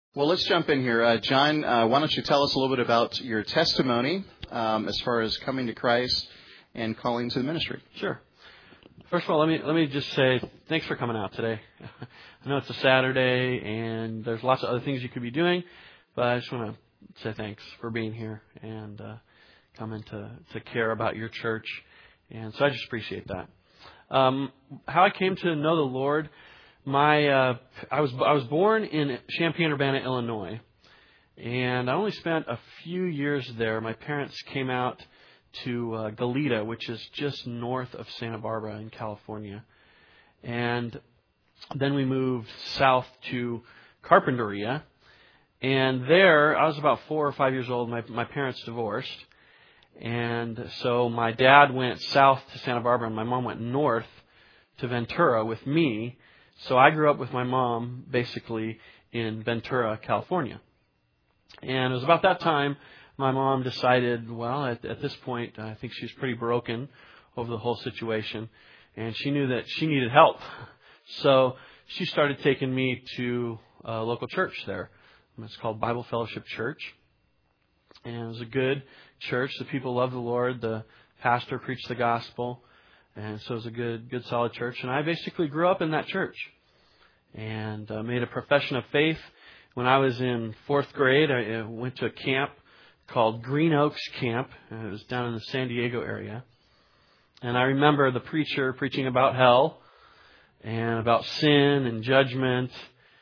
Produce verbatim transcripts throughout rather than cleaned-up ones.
Well, let's jump in here. Uh, John, uh, why don't you tell us a little bit about your testimony um, as far as coming to Christ and calling to the ministry? Sure. First of all, let me let me just say thanks for coming out today. I know it's a Saturday and there's lots of other things you could be doing, but I just want to say thanks for being here and uh, coming to, to care about your church. And so I just appreciate that. Um, how I came to know the Lord. My uh, I was I was born in Champaign-Urbana, Illinois, and I only spent a few years there. My parents came out to uh, Goleta, which is just north of Santa Barbara in California, and then we moved south to Carpinteria, and there I was about four or five years old. My my parents divorced, and so my dad went south to Santa Barbara, and my mom went north to Ventura with me. So I grew up with my mom basically in Ventura, California. And it was about that time my mom decided, well, at, at this point, I think she was pretty broken over the whole situation. And she knew that she needed help. So she started taking me to a local church there. It's called Bible Fellowship Church. And it was a good church. The people loved the Lord. The pastor preached the gospel. And so it was a good, good, solid church. And I basically grew up in that church and uh, made a profession of faith. When I was in fourth grade, I uh, went to a camp called Green Oaks Camp. And it was down in the San Diego area. And I remember the preacher preaching about hell and about sin and judgment.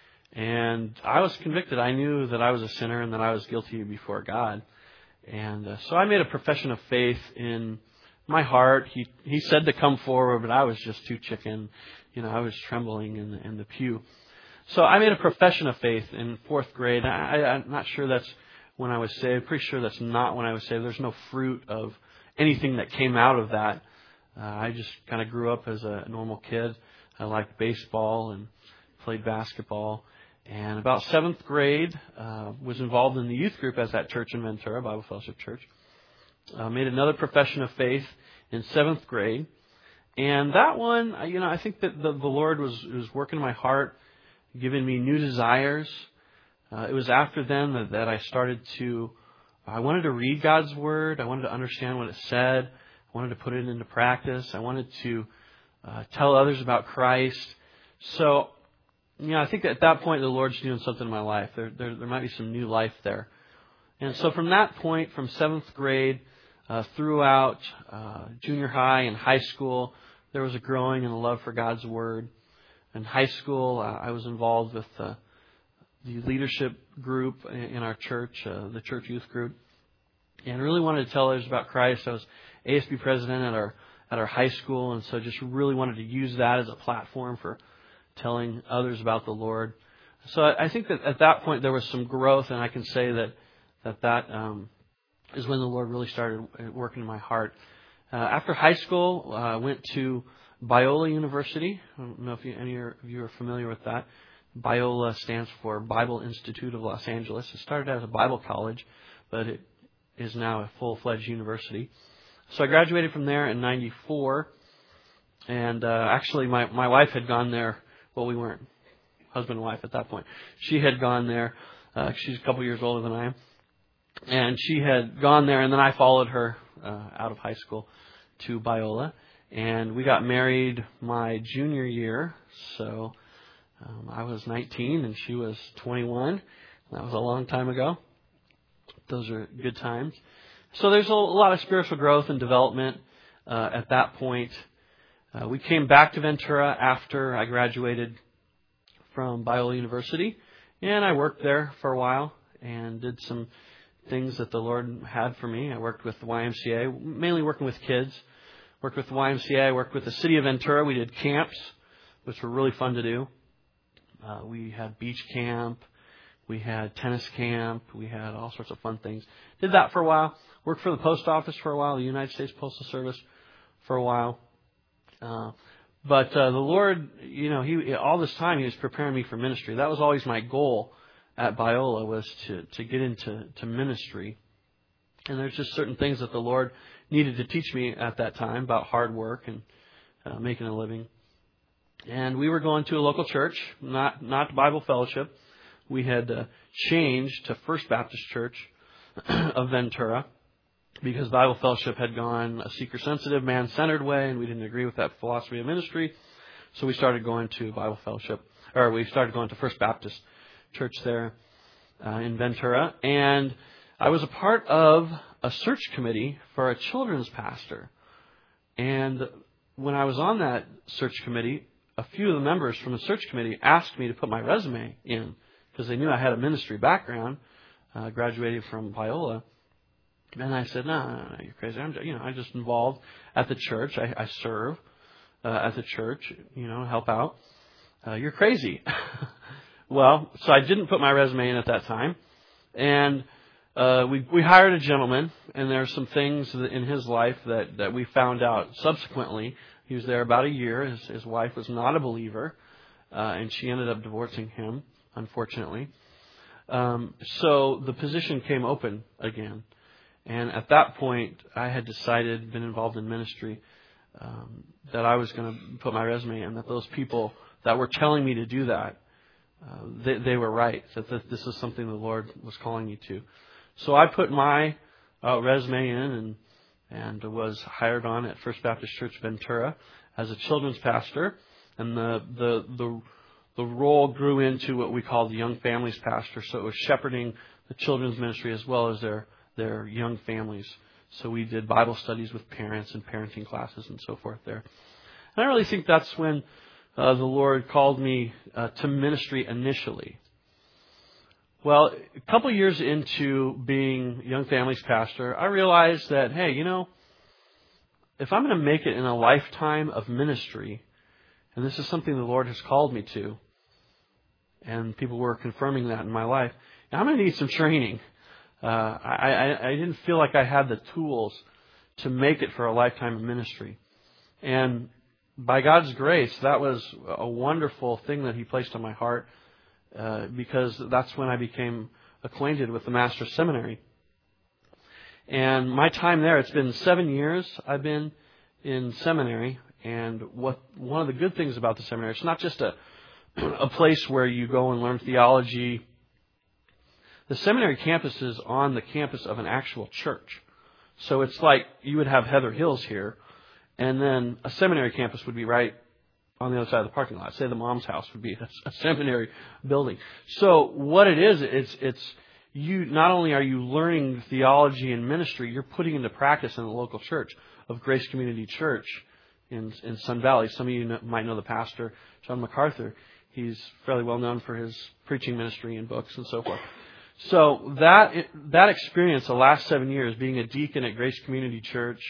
And I was convicted. I knew that I was a sinner and that I was guilty before God. And uh, so I made a profession of faith in my heart. He he said to come forward, but I was just too chicken. You know, I was trembling in the, in the pew. So I made a profession of faith in fourth grade. I, I, I'm not sure that's when I was saved. Pretty sure that's not when I was saved. There's no fruit of anything that came out of that. Uh, I just kind of grew up as a normal kid. I liked baseball and played basketball. And about seventh grade, uh, was involved in the youth group as that church in Ventura, Bible Fellowship Church. Uh, made another profession of faith in seventh grade. And that one, you know, I think that the, the Lord was, was working in my heart, giving me new desires. Uh, it was after then that, that I started to, I wanted to read God's Word. I wanted to understand what it said. I wanted to put it into practice. I wanted to uh, tell others about Christ. So, you know, I think that at that point the Lord's doing something in my life. There, there, there might be some new life there. And so from that point, from seventh grade, Uh, throughout uh, junior high and high school, there was a growing and a love for God's Word. In high school, uh, I was involved with uh, the leadership group in, in our church, uh, the church youth group, and really wanted to tell others about Christ. I was A S B president at our at our high school, and so just really wanted to use that as a platform for telling others about the Lord. So I, I think that at that point there was some growth, and I can say that that that. Um, is when the Lord really started working in my heart. Uh, after high school, I uh, went to Biola University. I don't know if you, any of you are familiar with that. Biola stands for Bible Institute of Los Angeles. It started as a Bible college, but it is now a full-fledged university. So I graduated from there in ninety-four. And uh, actually, my, my wife had gone there. Well, we weren't husband and wife at that point. She had gone there. Uh, she's a couple years older than I am. And she had gone there, and then I followed her uh, out of high school to Biola. And we got married my junior year. So um, I was nineteen, and she was twenty-one. That was a long time ago. Those are good times. So there's a lot of spiritual growth and development uh, at that point. Uh, we came back to Ventura after I graduated from Biola University. And I worked there for a while and did some things that the Lord had for me. I worked with the Y M C A, mainly working with kids. Worked with the Y M C A. I worked with the city of Ventura. We did camps, which were really fun to do. Uh, we had beach camp. We had tennis camp. We had all sorts of fun things. Did that for a while. Worked for the post office for a while, the United States Postal Service for a while. Uh, but uh, the Lord, you know, He all this time He was preparing me for ministry. That was always my goal at Biola, was to, to get into to ministry. And there's just certain things that the Lord needed to teach me at that time about hard work and uh, making a living. And we were going to a local church, not not Bible Fellowship. we had uh, changed to First Baptist Church of Ventura because Bible Fellowship had gone a seeker-sensitive, man-centered way, and we didn't agree with that philosophy of ministry. So we started going to Bible Fellowship, or we started going to First Baptist Church there uh, in Ventura. And I was a part of a search committee for a children's pastor. And when I was on that search committee, a few of the members from the search committee asked me to put my resume in because they knew I had a ministry background, uh, graduated from Biola. And I said, no, no, no, you're crazy. I'm, you know, I'm just involved at the church. I, I serve uh, at the church, you know, help out. Uh, you're crazy. Well, so I didn't put my resume in at that time. And uh, we, we hired a gentleman, and there are some things in his life that, that we found out subsequently. He was there about a year. His, his wife was not a believer, uh, and she ended up divorcing him, unfortunately. Um, so the position came open again. And at that point, I had decided, been involved in ministry, um, that I was going to put my resume in, that those people that were telling me to do that, uh, they, they were right, that this, this is something the Lord was calling me to. So I put my uh, resume in and and was hired on at First Baptist Church Ventura as a children's pastor, and the the the the role grew into what we call the young families pastor. So it was shepherding the children's ministry as well as their their young families. So we did Bible studies with parents and parenting classes and so forth there. And I really think that's when uh, the Lord called me uh, to ministry initially. Well, a couple years into being young families pastor, I realized that, hey, you know, if I'm going to make it in a lifetime of ministry, and this is something the Lord has called me to, and people were confirming that in my life, I'm going to need some training. Uh, I, I, I didn't feel like I had the tools to make it for a lifetime of ministry. And by God's grace, that was a wonderful thing that He placed on my heart. Uh, because that's when I became acquainted with the Master's Seminary. And my time there, it's been seven years I've been in seminary. And what one of the good things about the seminary, it's not just a, a place where you go and learn theology. The seminary campus is on the campus of an actual church. So it's like you would have Heather Hills here, and then a seminary campus would be right on the other side of the parking lot. Say the mom's house would be a, a seminary building. So what it is, it's it's you. Not only are you learning theology and ministry, you're putting into practice in the local church of Grace Community Church in in Sun Valley. Some of you know, might know the pastor, John MacArthur. He's fairly well known for his preaching ministry and books and so forth. So that that experience, the last seven years, being a deacon at Grace Community Church,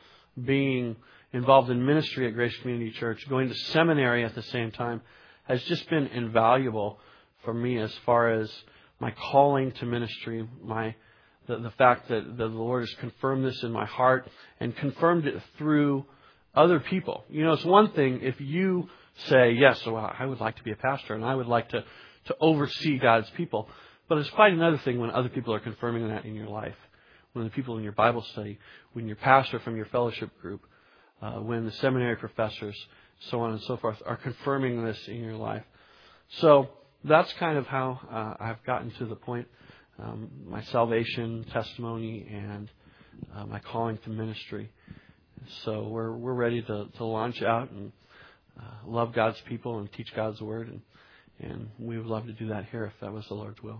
being involved in ministry at Grace Community Church, going to seminary at the same time, has just been invaluable for me as far as my calling to ministry, my the, the fact that the Lord has confirmed this in my heart and confirmed it through other people. You know, it's one thing if you say, yes, well, I would like to be a pastor and I would like to, to oversee God's people. But it's quite another thing when other people are confirming that in your life. When the people in your Bible study, when your pastor from your fellowship group, Uh, when the seminary professors, so on and so forth, are confirming this in your life. So that's kind of how uh, I've gotten to the point, um, my salvation testimony and uh, my calling to ministry. So we're we're ready to, to launch out and uh, love God's people and teach God's Word, and, and we would love to do that here if that was the Lord's will.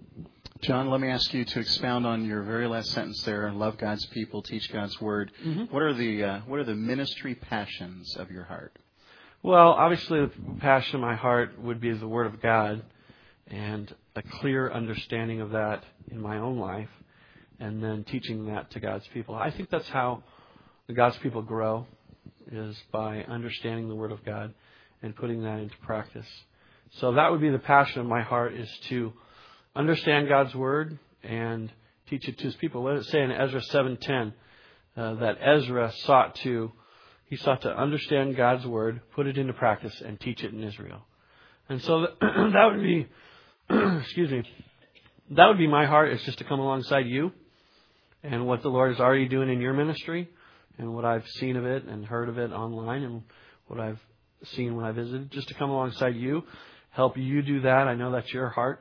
John, let me ask you to expound on your very last sentence there. Love God's people, teach God's Word. Mm-hmm. What are the uh, what are the ministry passions of your heart? Well, obviously the passion of my heart would be the Word of God and a clear understanding of that in my own life and then teaching that to God's people. I think that's how the God's people grow, is by understanding the Word of God and putting that into practice. So that would be the passion of my heart, is to understand God's Word and teach it to His people. What does it say in Ezra seven ten? Uh, that Ezra sought to, he sought to understand God's Word, put it into practice, and teach it in Israel. And so that, that would be, excuse me, that would be my heart, is just to come alongside you and what the Lord is already doing in your ministry and what I've seen of it and heard of it online and what I've seen when I visited, just to come alongside you, help you do that. I know that's your heart.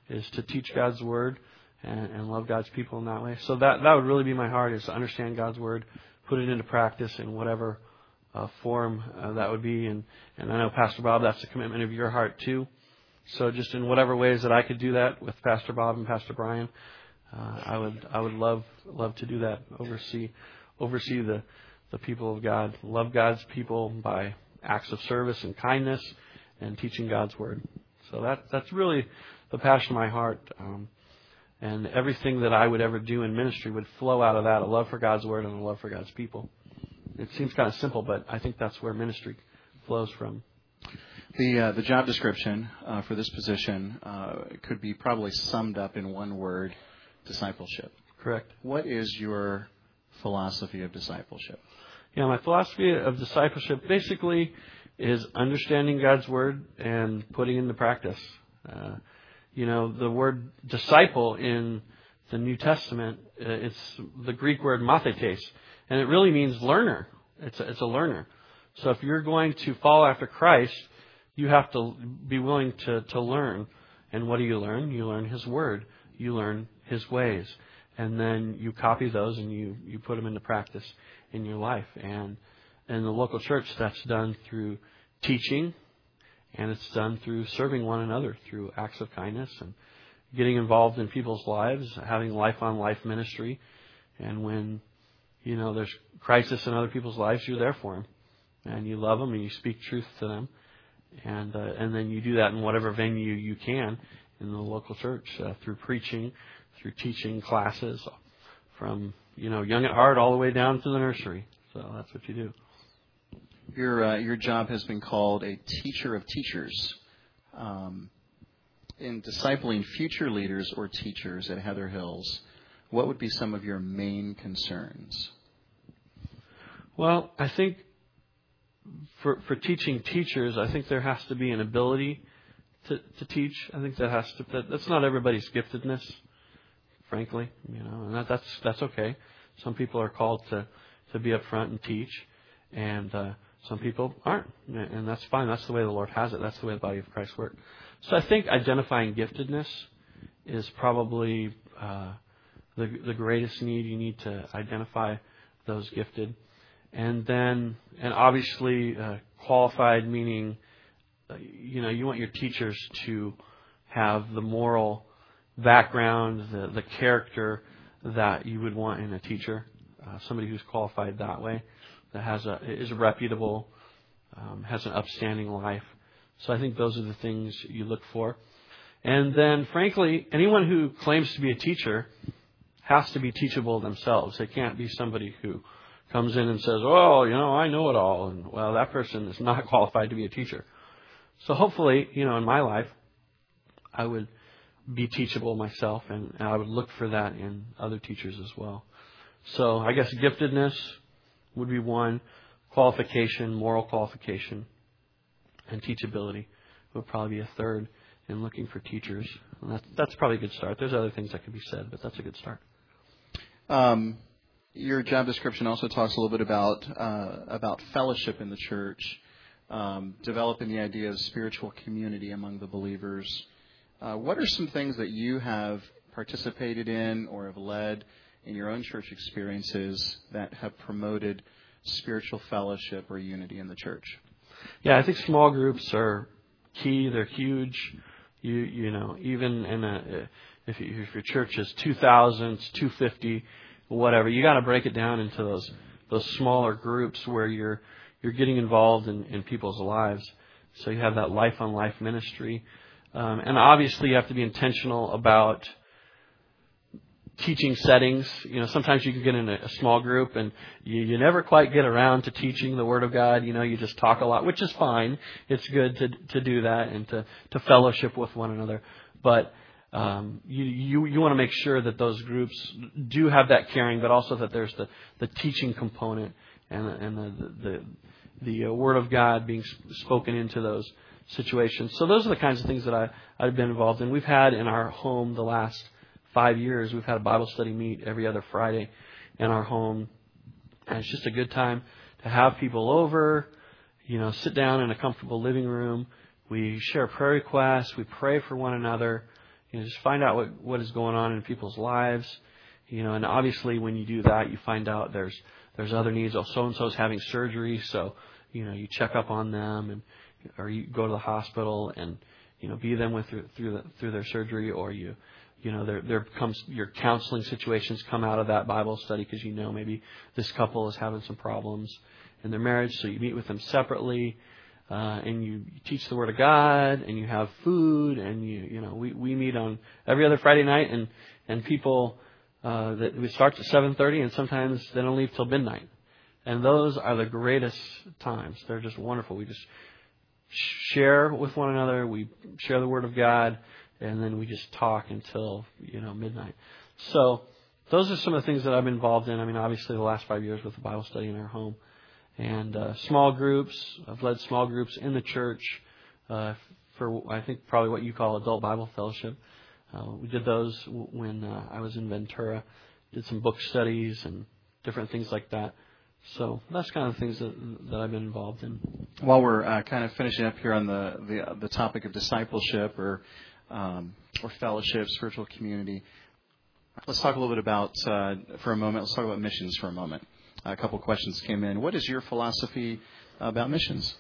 is to teach God's Word and, and love God's people in that way. So that that would really be my heart, is to understand God's Word, put it into practice in whatever uh, form uh, that would be. And, and I know, Pastor Bob, that's a commitment of your heart too. So just in whatever ways that I could do that with Pastor Bob and Pastor Brian, uh, I would I would love love to do that. Oversee oversee the the people of God, love God's people by acts of service and kindness, and teaching God's Word. So that that's really the passion of my heart. Um, and everything that I would ever do in ministry would flow out of that, a love for God's Word and a love for God's people. It seems kind of simple, but I think that's where ministry flows from. The uh, the job description uh, for this position uh, could be probably summed up in one word: discipleship. Correct. What is your philosophy of discipleship? Yeah, my philosophy of discipleship basically is understanding God's Word and putting it into practice. Uh, you know, the word disciple in the New Testament, uh, it's the Greek word mathetes, and it really means learner. It's a, it's a learner. So if you're going to follow after Christ, you have to be willing to, to learn. And what do you learn? You learn His Word. You learn His ways. And then you copy those and you, you put them into practice in your life. And in the local church, that's done through teaching, and it's done through serving one another through acts of kindness and getting involved in people's lives, having life-on-life ministry. And when, you know, there's crisis in other people's lives, you're there for them. And you love them and you speak truth to them. And uh, and then you do that in whatever venue you can in the local church, uh, through preaching, through teaching classes, from, you know, young at heart all the way down to the nursery. So that's what you do. Your uh, your job has been called a teacher of teachers. Um, in discipling future leaders or teachers at Heather Hills, what would be some of your main concerns? Well, I think for for teaching teachers, I think there has to be an ability to, to teach. I think that has to. That, that's not everybody's giftedness, frankly. You know, and that, that's that's okay. Some people are called to, to be up front and teach, and uh, some people aren't, and that's fine. That's the way the Lord has it. That's the way the body of Christ works. So I think identifying giftedness is probably uh, the the greatest need. You need to identify those gifted. And then, and obviously, uh, qualified, meaning, uh, you know, you want your teachers to have the moral background, the, the character that you would want in a teacher. Uh, somebody who's qualified that way, that has a is reputable, um, has an upstanding life. So I think those are the things you look for. And then, frankly, anyone who claims to be a teacher has to be teachable themselves. They can't be somebody who comes in and says, oh, you know, I know it all. And, well, that person is not qualified to be a teacher. So hopefully, you know, in my life, I would be teachable myself, and, and I would look for that in other teachers as well. So I guess giftedness would be one, qualification, moral qualification, and teachability would probably be a third in looking for teachers. And that's, that's probably a good start. There's other things that could be said, but that's a good start. Um. Your job description also talks a little bit about uh, about fellowship in the church, um, developing the idea of spiritual community among the believers. Uh, what are some things that you have participated in or have led in your own church experiences that have promoted spiritual fellowship or unity in the church? Yeah, I think small groups are key. They're huge. You you know, even in a if, you, if your church is two thousand, two hundred fifty, whatever, you got to break it down into those those smaller groups where you're you're getting involved in, in people's lives. So you have that life on life ministry, um, and obviously you have to be intentional about teaching settings. You know, sometimes you can get in a, a small group and you, you never quite get around to teaching the Word of God. You know, you just talk a lot, which is fine. It's good to to do that and to to fellowship with one another, but Um, you, you, you want to make sure that those groups do have that caring, but also that there's the, the teaching component and, and the, the, the uh, Word of God being spoken into those situations. So those are the kinds of things that I, I've been involved in. We've had in our home the last five years, we've had a Bible study meet every other Friday in our home. And it's just a good time to have people over, you know, sit down in a comfortable living room. We share prayer requests. We pray for one another. You know, just find out what, what is going on in people's lives. You know, and obviously when you do that, you find out there's there's other needs. Oh, so and so's having surgery, so you know you check up on them, and or you go to the hospital and you know be them with through through, the, through their surgery, or you you know there there comes your counseling situations come out of that Bible study because you know maybe this couple is having some problems in their marriage, so you meet with them separately. Uh, and you teach the Word of God, and you have food, and you you know we, we meet on every other Friday night, and and people uh, that we start at seven thirty, and sometimes they don't leave till midnight, and those are the greatest times. They're just wonderful. We just share with one another, we share the Word of God, and then we just talk until you know midnight. So those are some of the things that I've been involved in. I mean, obviously the last five years with the Bible study in our home. And uh, small groups. I've led small groups in the church uh, for, I think, probably what you call adult Bible fellowship. Uh, we did those w- when uh, I was in Ventura. Did some book studies and different things like that. So that's kind of things that, that I've been involved in. While we're uh, kind of finishing up here on the the, the topic of discipleship or um, or fellowship, spiritual community, let's talk a little bit about, uh, for a moment, let's talk about missions for a moment. A couple of questions came in. What is your philosophy about missions?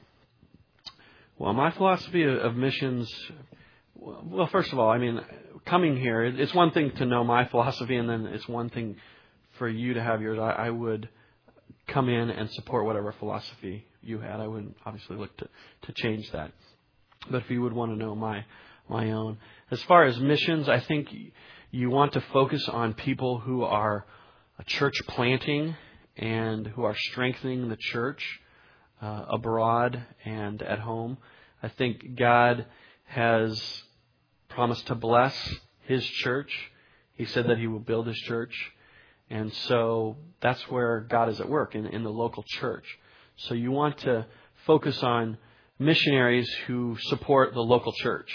Well, my philosophy of missions, well, first of all, I mean, coming here, it's one thing to know my philosophy, and then it's one thing for you to have yours. I, I would come in and support whatever philosophy you had. I wouldn't obviously look to, to change that. But if you would want to know my my own. As far as missions, I think you want to focus on people who are church planting and who are strengthening the church uh, abroad and at home. I think God has promised to bless His church. He said that He will build His church. And so that's where God is at work, in, in the local church. So you want to focus on missionaries who support the local church.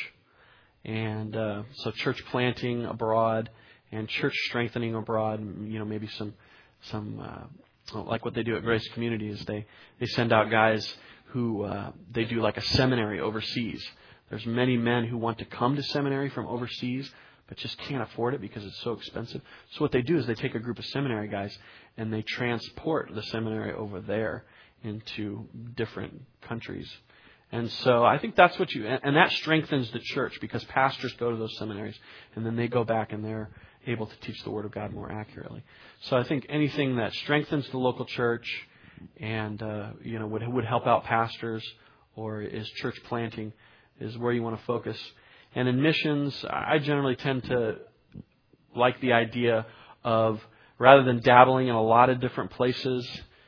And uh, so church planting abroad and church strengthening abroad, you know, maybe some, some uh, like what they do at Grace Community is they, they send out guys who uh, they do like a seminary overseas. There's many men who want to come to seminary from overseas, but just can't afford it because it's so expensive. So what they do is they take a group of seminary guys and they transport the seminary over there into different countries. And so I think that's what you, and that strengthens the church because pastors go to those seminaries and then they go back and they're able to teach the Word of God more accurately. So I think anything that strengthens the local church and uh, you know would would help out pastors or is church planting is where you want to focus. And in missions, I generally tend to like the idea of rather than dabbling in a lot of different places,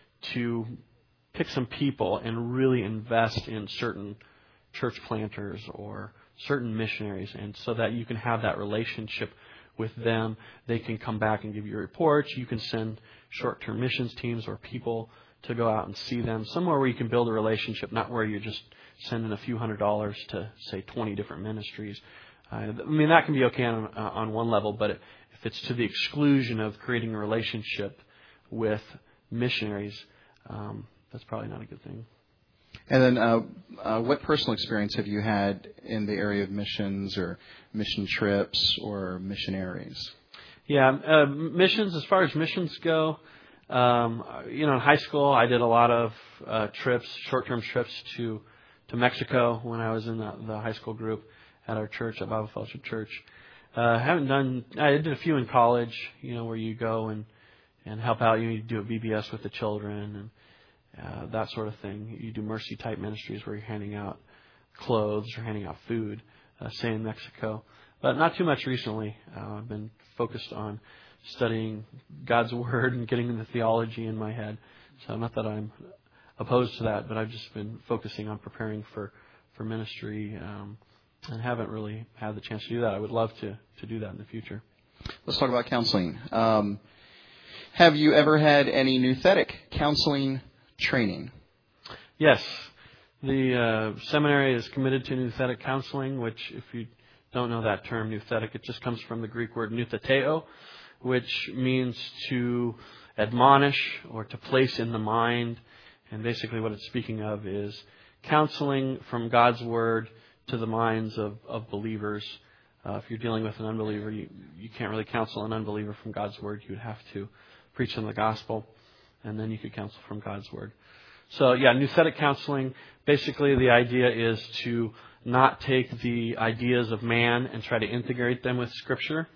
to pick some people and really invest in certain church planters or certain missionaries, and so that you can have that relationship with them. They can come back and give you reports. You can send short-term missions teams or people to go out and see them. Somewhere where you can build a relationship, not where you're just sending a few hundred dollars to, say, twenty different ministries. Uh, I mean, that can be okay on, uh, on one level, but if it's to the exclusion of creating a relationship with missionaries, um, that's probably not a good thing. And then uh, uh, what personal experience have you had in the area of missions or mission trips or missionaries? Yeah, uh, missions, as far as missions go, um, you know, in high school I did a lot of uh, trips, short-term trips to, to Mexico when I was in the, the high school group at our church, at Bible Fellowship Church. Uh, I haven't done, I did a few in college, you know, where you go and, and help out. You do a V B S with the children and Uh, that sort of thing. You do mercy-type ministries where you're handing out clothes or handing out food, uh, say in Mexico. But not too much recently. Uh, I've been focused on studying God's Word and getting the theology in my head. So not that I'm opposed to that, but I've just been focusing on preparing for, for ministry um, and haven't really had the chance to do that. I would love to, to do that in the future. Let's talk about counseling. Um, have you ever had any nouthetic counseling training? Yes. The uh, seminary is committed to nouthetic counseling, which, if you don't know that term, nouthetic, it just comes from the Greek word noutheteo, which means to admonish or to place in the mind. And basically what it's speaking of is counseling from God's Word to the minds of, of believers Uh, if you're dealing with an unbeliever, you, you can't really counsel an unbeliever from God's Word. You would have to preach them the gospel, and then you could counsel from God's Word. So, yeah, nouthetic counseling, basically the idea is to not take the ideas of man and try to integrate them with Scripture,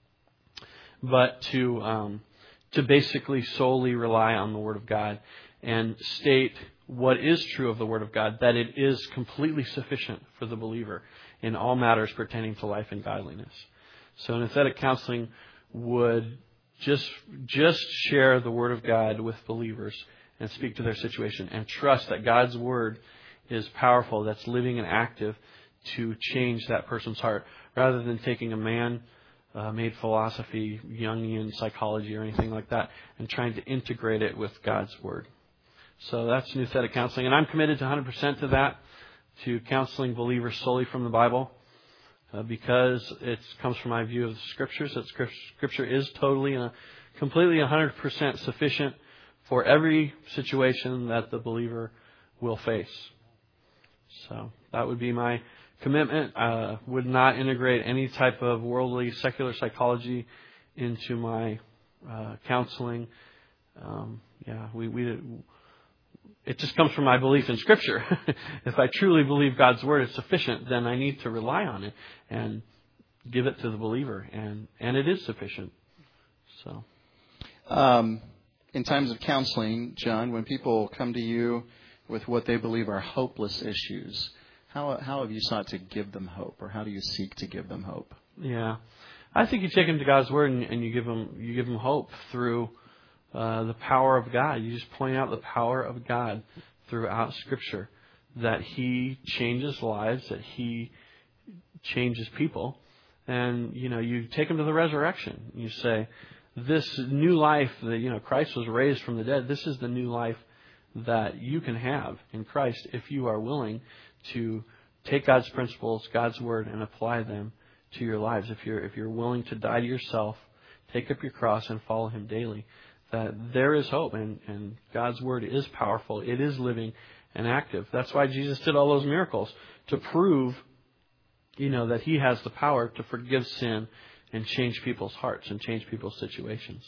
but to um, to basically solely rely on the Word of God and state what is true of the Word of God, that it is completely sufficient for the believer in all matters pertaining to life and godliness. So nouthetic counseling would just just share the Word of God with believers and speak to their situation and trust that God's Word is powerful, that's living and active to change that person's heart, rather than taking a man-made philosophy, Jungian psychology or anything like that, and trying to integrate it with God's Word. So that's nouthetic counseling, and I'm committed to one hundred percent to that, to counseling believers solely from the Bible, uh, because it comes from my view of the Scriptures, that Scripture is totally and completely one hundred percent sufficient for every situation that the believer will face. So that would be my commitment. Uh, would not integrate any type of worldly, secular psychology into my uh, counseling. Um, yeah, we, we it just comes from my belief in Scripture. If I truly believe God's Word is sufficient, then I need to rely on it and give it to the believer, and, and it is sufficient. So, um, in times of counseling, John, when people come to you with what they believe are hopeless issues, how how have you sought to give them hope, or how do you seek to give them hope? Yeah, I think you take them to God's Word and, and you give them you give them hope through uh, the power of God. You just point out the power of God throughout Scripture, that He changes lives, that He changes people, and you know you take them to the resurrection. You say, this new life that you know Christ was raised from the dead. This is the new life that you can have in Christ if you are willing to take God's principles, God's Word, and apply them to your lives. If you're if you're willing to die to yourself, take up your cross, and follow Him daily, that there is hope, and, and God's Word is powerful. It is living and active. That's why Jesus did all those miracles, to prove, you know, that He has the power to forgive sin and change people's hearts and change people's situations.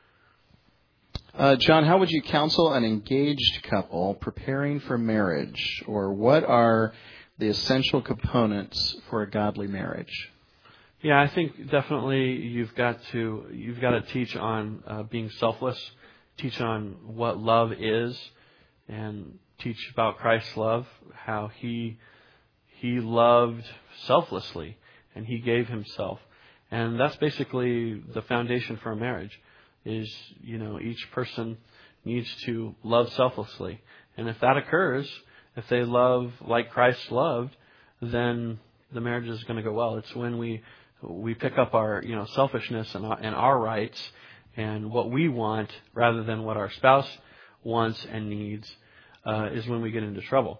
Uh, John, how would you counsel an engaged couple preparing for marriage, or what are the essential components for a godly marriage? Yeah, I think definitely you've got to you've got to teach on uh, being selfless, teach on what love is, and teach about Christ's love, how He He loved selflessly and He gave Himself, and that's basically the foundation for a marriage. Is, you know, each person needs to love selflessly. And if that occurs, if they love like Christ loved, then the marriage is going to go well. It's when we we pick up our, you know, selfishness and our, and our rights and what we want rather than what our spouse wants and needs uh, is when we get into trouble.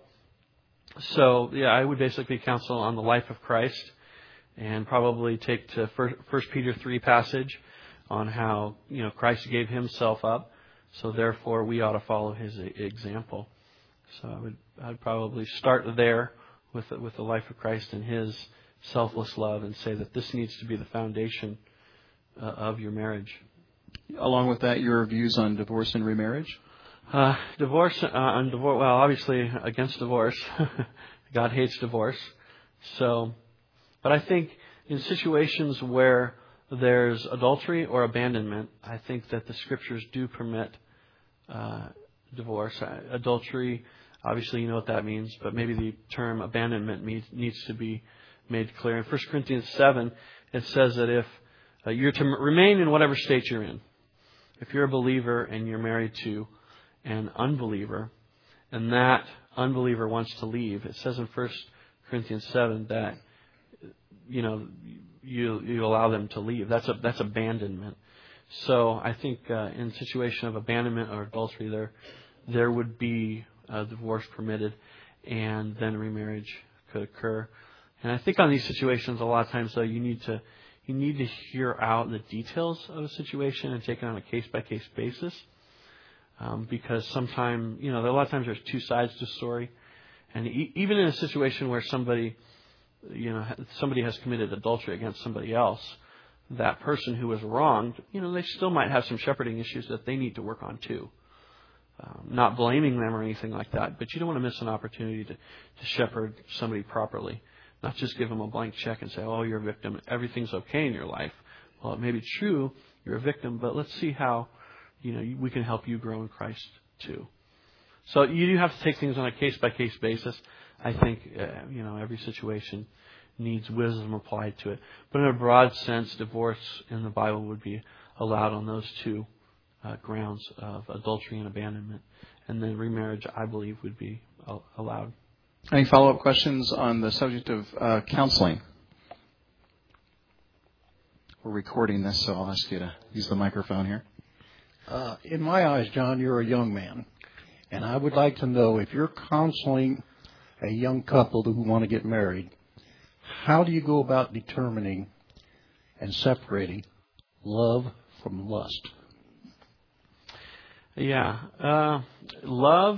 So, yeah, I would basically counsel on the life of Christ, and probably take to First Peter three passage on how, you know, Christ gave Himself up, so therefore we ought to follow His example. So I would I'd probably start there with the, with the life of Christ and His selfless love, and say that this needs to be the foundation uh, of your marriage. Along with that, your views on divorce and remarriage? Uh, divorce uh, on divorce. Well, obviously against divorce. God hates divorce. So, but I think in situations where there's adultery or abandonment, I think that the Scriptures do permit uh, divorce. Uh, adultery, obviously you know what that means, but maybe the term abandonment means, needs to be made clear. In First Corinthians seven, it says that if uh, you're to remain in whatever state you're in, if you're a believer and you're married to an unbeliever, and that unbeliever wants to leave, it says in First Corinthians seven that, you know, you you allow them to leave. That's a that's abandonment. So I think uh, in a situation of abandonment or adultery, there there would be a divorce permitted, and then remarriage could occur. And I think on these situations, a lot of times though, you need to you need to hear out the details of a situation and take it on a case by case basis, um, because sometimes, you know, a lot of times there's two sides to a story, and e- even in a situation where somebody you know, somebody has committed adultery against somebody else, that person who was wronged, you know, they still might have some shepherding issues that they need to work on too. Um, not blaming them or anything like that, but you don't want to miss an opportunity to, to shepherd somebody properly. Not just give them a blank check and say, oh, you're a victim, everything's okay in your life. Well, it may be true, you're a victim, but let's see how, you know, we can help you grow in Christ too. So you do have to take things on a case-by-case basis. I think, uh, you know, every situation needs wisdom applied to it. But in a broad sense, divorce in the Bible would be allowed on those two uh, grounds of adultery and abandonment. And then remarriage, I believe, would be uh, allowed. Any follow-up questions on the subject of uh, counseling? We're recording this, so I'll ask you to use the microphone here. Uh, in my eyes, John, you're a young man. And I would like to know, if you're counseling a young couple who want to get married, how do you go about determining and separating love from lust? Yeah. Uh, love,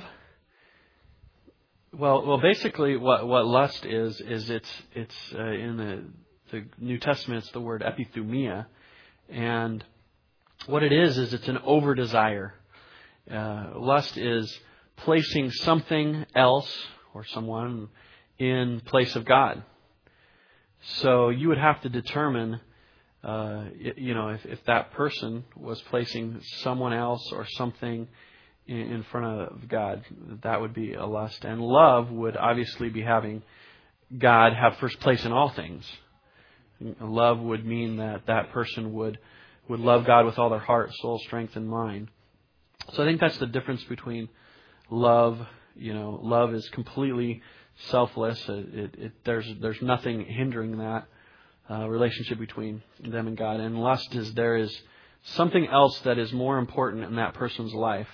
well, well, basically what, what lust is, is it's, it's uh, in the, the New Testament, it's the word epithumia. And what it is, is it's an over-desire. Uh, lust is placing something else or someone in place of God. So you would have to determine, uh, you know, if, if that person was placing someone else or something in, in front of God, that would be a lust. And love would obviously be having God have first place in all things. Love would mean that that person would, would love God with all their heart, soul, strength, and mind. So I think that's the difference between love. You know, love is completely selfless. It, it, it, there's there's nothing hindering that uh, relationship between them and God. And lust is there is something else that is more important in that person's life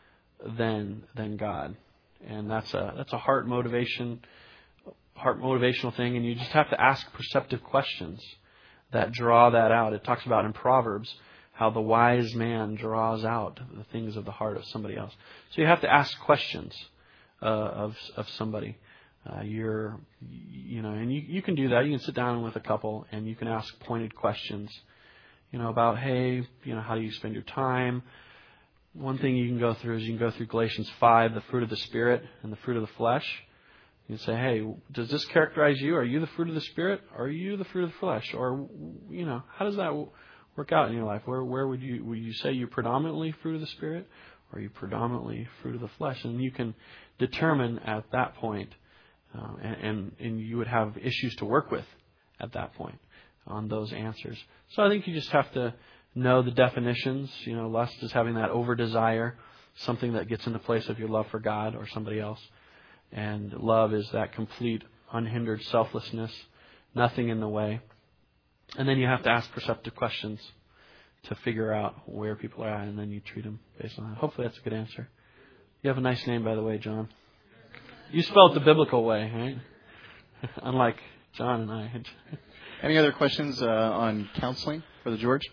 than than God, and that's a that's a heart motivation, heart motivational thing. And you just have to ask perceptive questions that draw that out. It talks about in Proverbs how the wise man draws out the things of the heart of somebody else. So you have to ask questions uh, of of somebody. Uh, you're, you know, and you, you can do that. You can sit down with a couple and you can ask pointed questions, you know, about, hey, you know, how do you spend your time? One thing you can go through is you can go through Galatians five, the fruit of the Spirit and the fruit of the flesh. You can say, hey, does this characterize you? Are you the fruit of the Spirit? Or are you the fruit of the flesh? Or, you know, how does that work out in your life? Where where would you would you say you're predominantly fruit of the Spirit? Or are you predominantly fruit of the flesh? And you can determine at that point. Uh, and, and, and you would have issues to work with at that point on those answers. So I think you just have to know the definitions. You know, lust is having that over-desire, something that gets in the place of your love for God or somebody else. And love is that complete, unhindered selflessness, nothing in the way. And then you have to ask perceptive questions to figure out where people are at, and then you treat them based on that. Hopefully that's a good answer. You have a nice name, by the way, John. You spelled the biblical way, right? Unlike John and I. Any other questions uh, on counseling for the George?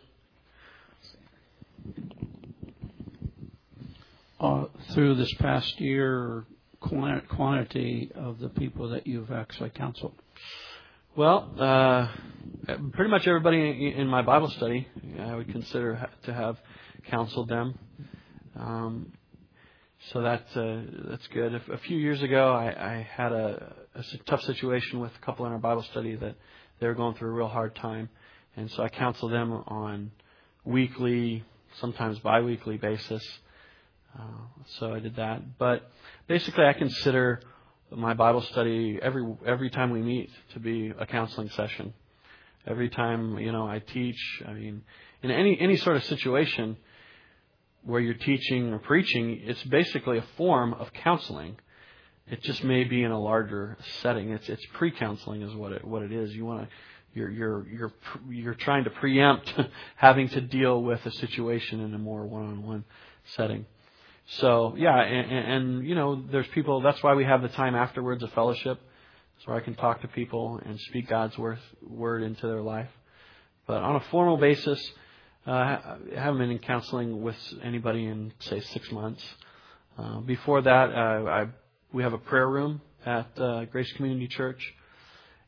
Uh, through this past year, quantity of the people that you've actually counseled? Well, uh, pretty much everybody in my Bible study, I would consider to have counseled them. Um, So that, uh, that's good. A, a few years ago, I, I had a, a tough situation with a couple in our Bible study that they were going through a real hard time. And so I counseled them on weekly, sometimes bi-weekly basis. Uh, so I did that. But basically, I consider my Bible study every every time we meet to be a counseling session. Every time, you know, I teach, I mean, in any any sort of situation where you're teaching or preaching, it's basically a form of counseling. It just may be in a larger setting. It's it's pre-counseling is what it what it is. You want to you're you're you're you're trying to preempt having to deal with a situation in a more one-on-one setting. So yeah, and, and, and you know, there's people. That's why we have the time afterwards of fellowship, so I can talk to people and speak God's word word into their life. But on a formal basis. Uh, I haven't been in counseling with anybody in, say, six months. Uh, before that, uh, I, we have a prayer room at uh, Grace Community Church,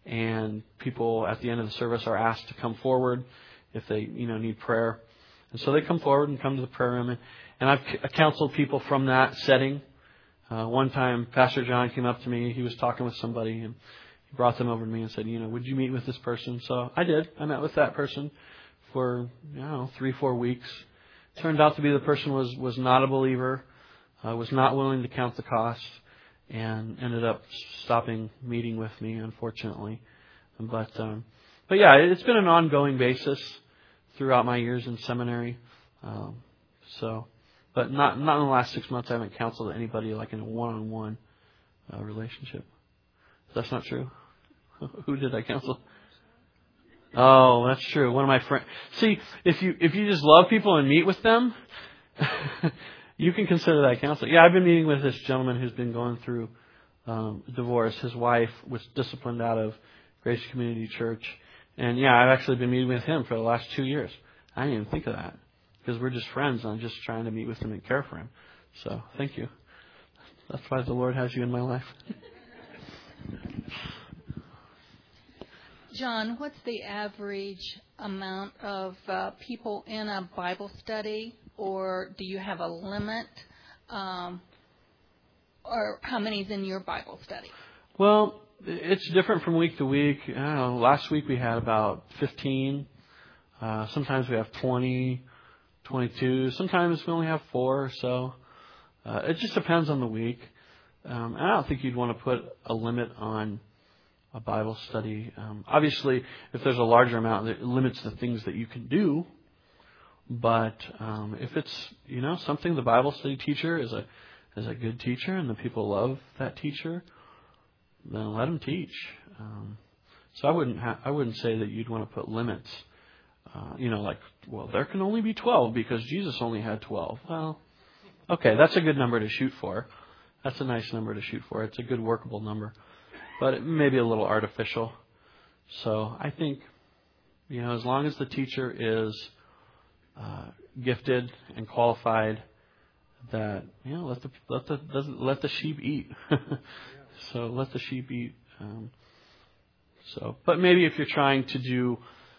and people at the end of the service are asked to come forward if they, you know, need prayer. And so they come forward and come to the prayer room. And, and I've c- counseled people from that setting. Uh, one time, Pastor John came up to me. He was talking with somebody, and he brought them over to me and said, you know, would you meet with this person? So I did. I met with that person for, you know, three, four weeks. Turned out to be the person was, was not a believer, uh, was not willing to count the cost, and ended up stopping meeting with me, unfortunately. But, um, but yeah, it's been an ongoing basis throughout my years in seminary. Um, so, but not not in the last six months. I haven't counseled anybody like in a one-on-one uh, relationship. That's not true. Who did I counsel? Oh, that's true. One of my friends. See, if you if you just love people and meet with them, you can consider that counseling. Yeah, I've been meeting with this gentleman who's been going through um, divorce. His wife was disciplined out of Grace Community Church, and yeah, I've actually been meeting with him for the last two years. I didn't even think of that because we're just friends, and I'm just trying to meet with him and care for him. So, thank you. That's why the Lord has you in my life. John, what's the average amount of uh, people in a Bible study, or do you have a limit, um, or how many's in your Bible study? Well, it's different from week to week. I don't know, last week we had about fifteen. Uh, sometimes we have twenty, twenty-two. Sometimes we only have four or so. Uh, it just depends on the week. Um, and I don't think you'd want to put a limit on a Bible study. Um, obviously, if there's a larger amount, it limits the things that you can do. But um, if it's, you know, something the Bible study teacher is a is a good teacher and the people love that teacher, then let them teach. Um, so I wouldn't ha- I wouldn't say that you'd want to put limits. Uh, you know, like, well, there can only be twelve because Jesus only had twelve. Well, okay, that's a good number to shoot for. That's a nice number to shoot for. It's a good workable number. But it may be a little artificial. So I think, you know, as long as the teacher is uh, gifted and qualified, that, you know, let the let the let the sheep eat. So let the sheep eat. Um, so, but maybe if you're trying to do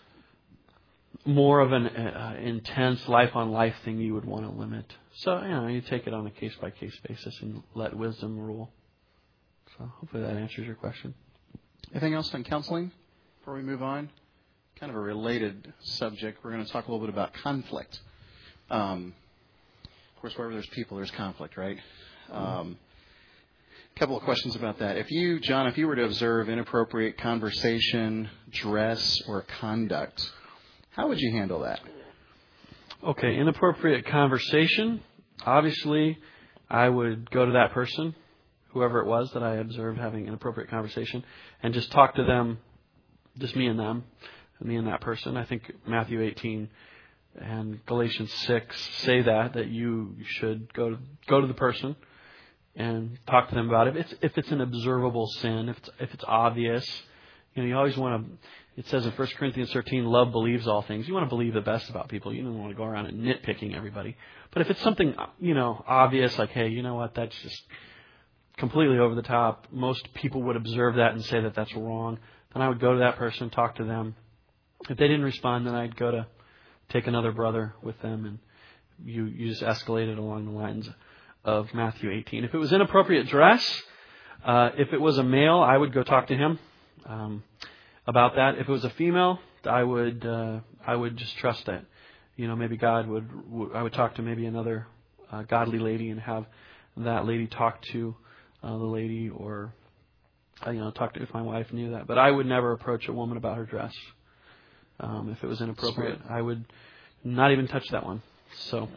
more of an uh, intense life on life thing, you would want to limit. So, you know, you take it on a case by case basis and let wisdom rule. So hopefully that answers your question. Anything else on counseling before we move on? Kind of a related subject. We're going to talk a little bit about conflict. Um, of course, wherever there's people, there's conflict, right? Um, a couple of questions about that. If you, John, if you were to observe inappropriate conversation, dress, or conduct, how would you handle that? Okay, inappropriate conversation. Obviously, I would go to that person, whoever it was that I observed having inappropriate conversation, and just talk to them, just me and them, me and that person. I think Matthew eighteen and Galatians six say that, that you should go to, go to the person and talk to them about it. If it's, if it's an observable sin, if it's, if it's obvious, you know, you always want to, it says in First Corinthians thirteen, love believes all things. You want to believe the best about people. You don't want to go around and nitpicking everybody. But if it's something, you know, obvious, like, hey, you know what, that's just completely over the top, most people would observe that and say that that's wrong, then I would go to that person, talk to them. If they didn't respond, then I'd go to take another brother with them, and you, you just escalate it along the lines of Matthew eighteen. If it was inappropriate dress, uh, if it was a male, I would go talk to him um, about that. If it was a female, I would uh, I would just trust that, you know, maybe God would, I would talk to maybe another uh, godly lady and have that lady talk to Uh, the lady, or uh, you know, talk to if my wife knew that. But I would never approach a woman about her dress um, if it was inappropriate. Smart. I would not even touch that one. So,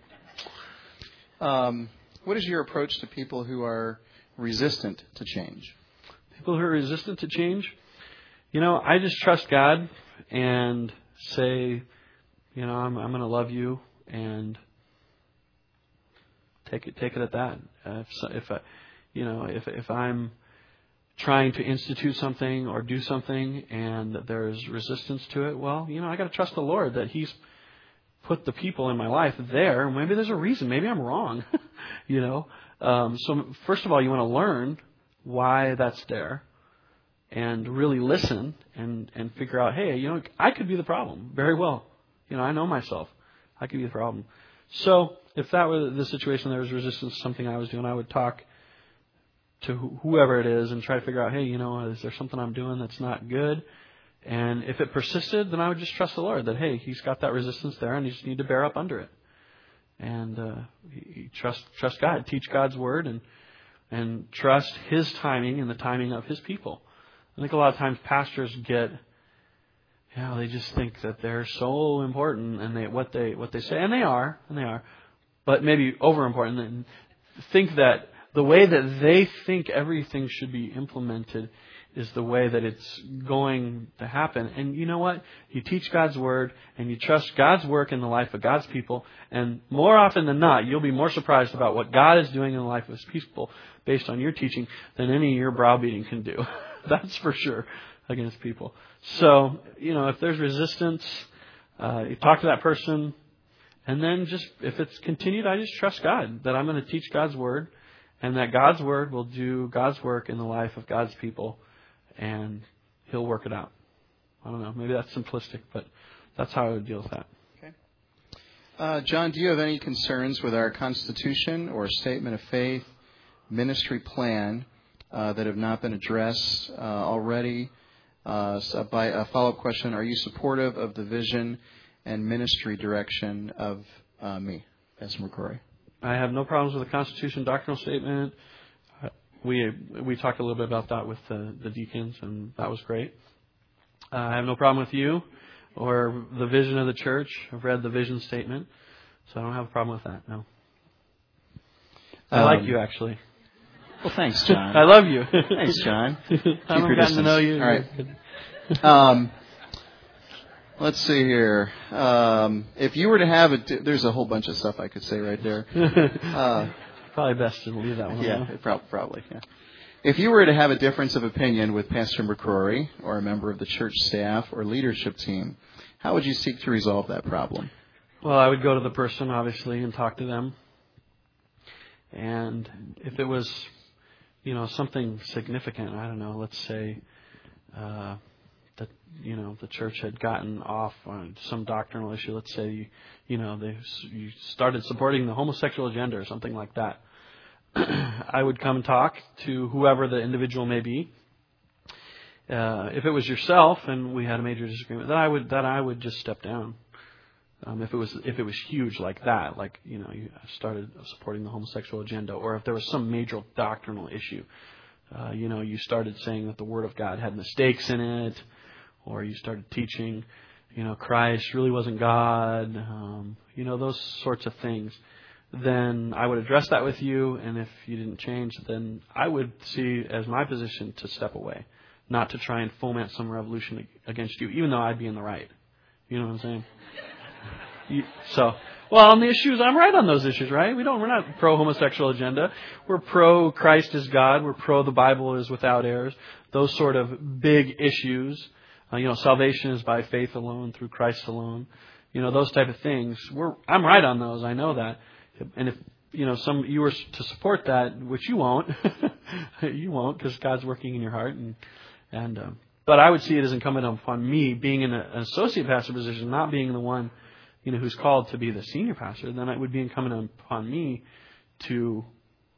um, what is your approach to people who are resistant to change? People who are resistant to change, you know, I just trust God and say, you know, I'm, I'm going to love you and take it take it at that. Uh, if if I You know, if if I'm trying to institute something or do something and there's resistance to it, well, you know, I got to trust the Lord that He's put the people in my life there. Maybe there's a reason. Maybe I'm wrong. you know, um, so first of all, you want to learn why that's there, and really listen and, and figure out, hey, you know, I could be the problem very well. You know, I know myself. I could be the problem. So if that were the situation, there was resistance to something I was doing, I would talk to wh- whoever it is and try to figure out, hey, you know, is there something I'm doing that's not good? And if it persisted, then I would just trust the Lord that, hey, He's got that resistance there and you just need to bear up under it. And uh, he, trust trust God, teach God's Word, and and trust His timing and the timing of His people. I think a lot of times pastors get, you know, they just think that they're so important and they what they what they say, and they are, and they are, but maybe over important, and think that the way that they think everything should be implemented is the way that it's going to happen. And you know what? You teach God's Word and you trust God's work in the life of God's people. And more often than not, you'll be more surprised about what God is doing in the life of His people based on your teaching than any of your browbeating can do. That's for sure, against people. So, you know, if there's resistance, uh, you talk to that person. And then just, if it's continued, I just trust God that I'm going to teach God's Word and that God's Word will do God's work in the life of God's people. And He'll work it out. I don't know. Maybe that's simplistic, but that's how I would deal with that. Okay. Uh, John, do you have any concerns with our Constitution or Statement of Faith, ministry plan uh, that have not been addressed uh, already? Uh, so by a follow-up question, are you supportive of the vision and ministry direction of uh, me, Pastor McCrory? I have no problems with the Constitution doctrinal statement. We we talked a little bit about that with the, the deacons, and that was great. Uh, I have no problem with you or the vision of the church. I've read the vision statement, so I don't have a problem with that, no. I um, like you, actually. Well, thanks, John. I love you. Thanks, John. I haven't gotten to know you. All right. Um, let's see here. Um, if you were to have a... There's a whole bunch of stuff I could say right there. Uh Probably best to leave that one Yeah, alone. prob- probably. Yeah. If you were to have a difference of opinion with Pastor McCrory or a member of the church staff or leadership team, how would you seek to resolve that problem? Well, I would go to the person, obviously, and talk to them. And if it was, you know, something significant, I don't know, let's say uh, that, you know, the church had gotten off on some doctrinal issue. Let's say, you, you know, they you started supporting the homosexual agenda or something like that. I would come talk to whoever the individual may be. Uh, if it was yourself and we had a major disagreement, then I would then I would just step down. Um, if it was if it was huge like that, like, you know, you started supporting the homosexual agenda, or if there was some major doctrinal issue, uh, you know, you started saying that the Word of God had mistakes in it, or you started teaching, you know, Christ really wasn't God, um, you know, those sorts of things, then I would address that with you, and if you didn't change, then I would see as my position to step away, not to try and foment some revolution against you, even though I'd be in the right. You know what I'm saying? You, so, well, on the issues, I'm right on those issues, right? We don't, we're not pro-homosexual agenda. We're pro-Christ is God. We're pro the Bible is without errors. Those sort of big issues. Uh, you know, salvation is by faith alone, through Christ alone. You know, those type of things. We're, I'm right on those. I know that. And if, you know, some, you were to support that, which you won't, you won't, because God's working in your heart. And, and, um, but I would see it as incumbent upon me being in a, an associate pastor position, not being the one, you know, who's called to be the senior pastor. Then it would be incumbent upon me to,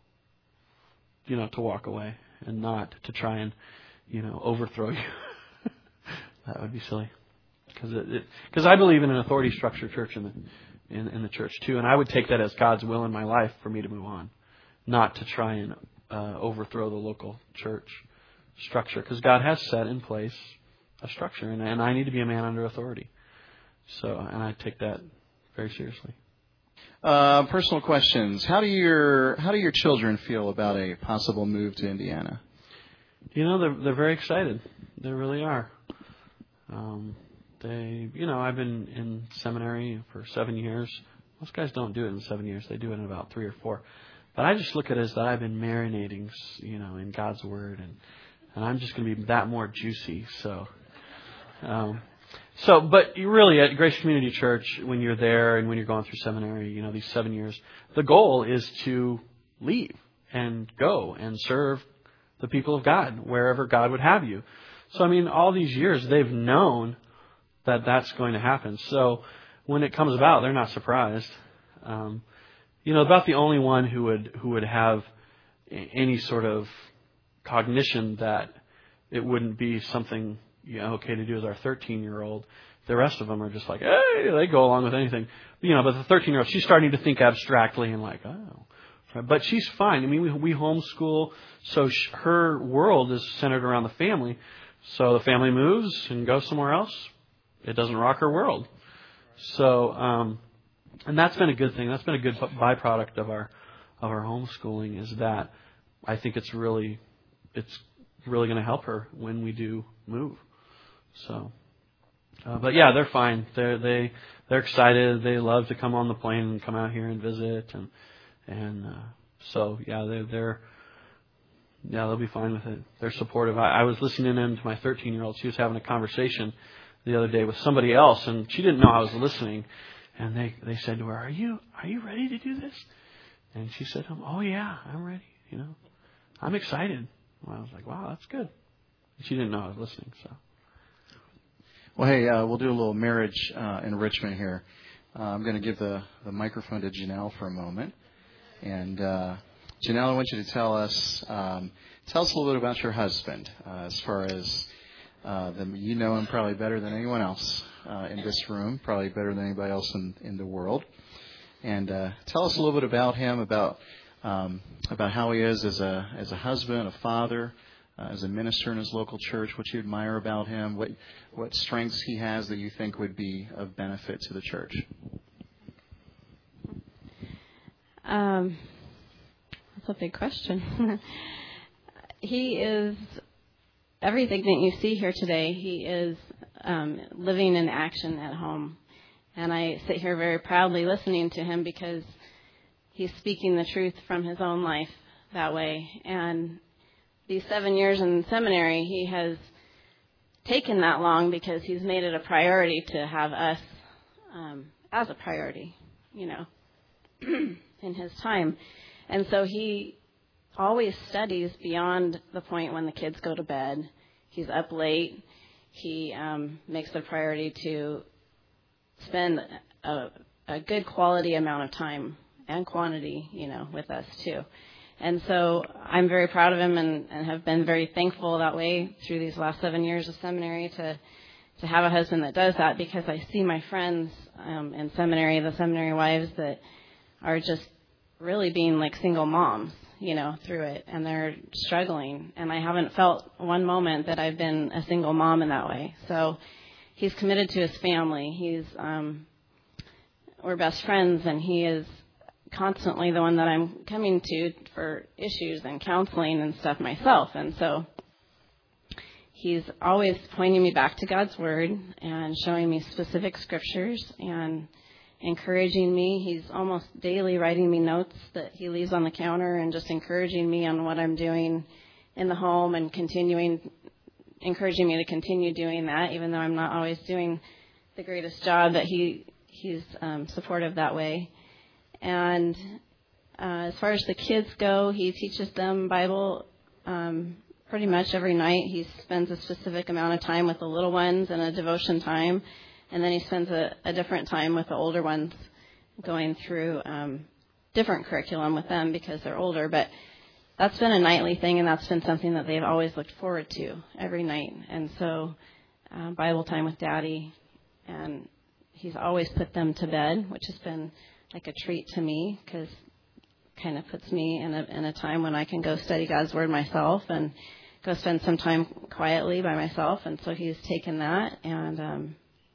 you know, to walk away and not to try and, you know, overthrow you. That would be silly, because it, because I believe in an authority structure church in the in, in the church too, and I would take that as God's will in my life for me to move on, not to try and uh, overthrow the local church structure, because God has set in place a structure, and, and I need to be a man under authority. So, and I take that very seriously. Uh, personal questions. How do your how do your children feel about a possible move to Indiana? You know, they're they're very excited. They really are. Um, they, you know, I've been in seminary for seven years. Most guys don't do it in seven years. They do it in about three or four. But I just look at it as that I've been marinating, you know, in God's Word, and and I'm just going to be that more juicy. So, um, so, but you really at Grace Community Church, when you're there and when you're going through seminary, you know, these seven years, the goal is to leave and go and serve the people of God wherever God would have you. So, I mean, all these years they've known that that's going to happen. So when it comes about, they're not surprised. Um, you know, about the only one who would who would have any sort of cognition that it wouldn't be something, you know, okay to do is our thirteen-year-old. The rest of them are just like, hey, they go along with anything. You know, but the thirteen-year-old, she's starting to think abstractly and like, oh. But she's fine. I mean, we, we homeschool, so sh- her world is centered around the family. So the family moves and goes somewhere else. It doesn't rock her world. So, um, and that's been a good thing. That's been a good byproduct of our of our homeschooling, is that I think it's really it's really going to help her when we do move. So, uh, but yeah, they're fine. They're they they're excited. They love to come on the plane and come out here and visit, and and uh, so yeah, they're they're yeah they'll be fine with it. They're supportive. I, I was listening in to my thirteen-year-old. She was having a conversation the other day with somebody else, and she didn't know I was listening. And they, they said to her, "Are you are you ready to do this?" And she said to them, "Oh yeah, I'm ready. You know, I'm excited." Well, I was like, "Wow, that's good." And she didn't know I was listening. So, well, hey, uh, we'll do a little marriage uh, enrichment here. Uh, I'm going to give the, the microphone to Janelle for a moment, and uh, Janelle, I want you to tell us um, tell us a little bit about your husband, uh, as far as uh, the, you know him probably better than anyone else uh, in this room, probably better than anybody else in, in the world. And uh, tell us a little bit about him, about um, about how he is as a as a husband, a father, uh, as a minister in his local church. What you admire about him, what what strengths he has that you think would be of benefit to the church. Um, that's a big question. He is everything that you see here today. He is um, living in action at home. And I sit here very proudly listening to him because he's speaking the truth from his own life that way. And these seven years in seminary, he has taken that long because he's made it a priority to have us um, as a priority, you know, in his time. And so he always studies beyond the point when the kids go to bed. He's up late. He um, makes it a priority to spend a, a good quality amount of time and quantity, you know, with us too. And so I'm very proud of him and, and have been very thankful that way through these last seven years of seminary to to have a husband that does that, because I see my friends um, in seminary, the seminary wives that are just really being like single moms, you know, through it, and they're struggling. And I haven't felt one moment that I've been a single mom in that way. So he's committed to his family. He's um, we're best friends, and he is constantly the one that I'm coming to for issues and counseling and stuff myself. And so he's always pointing me back to God's Word and showing me specific scriptures and encouraging me. He's almost daily writing me notes that he leaves on the counter and just encouraging me on what I'm doing in the home and continuing encouraging me to continue doing that, even though I'm not always doing the greatest job, that he he's um, supportive that way. And uh, as far as the kids go, he teaches them Bible um, pretty much every night. He spends a specific amount of time with the little ones and a devotion time, and then he spends a, a different time with the older ones, going through um, different curriculum with them because they're older. But that's been a nightly thing, and that's been something that they've always looked forward to every night. And so uh, Bible time with Daddy, and he's always put them to bed, which has been like a treat to me, because it kind of puts me in a, in a time when I can go study God's Word myself and go spend some time quietly by myself. And so he's taken that. And um,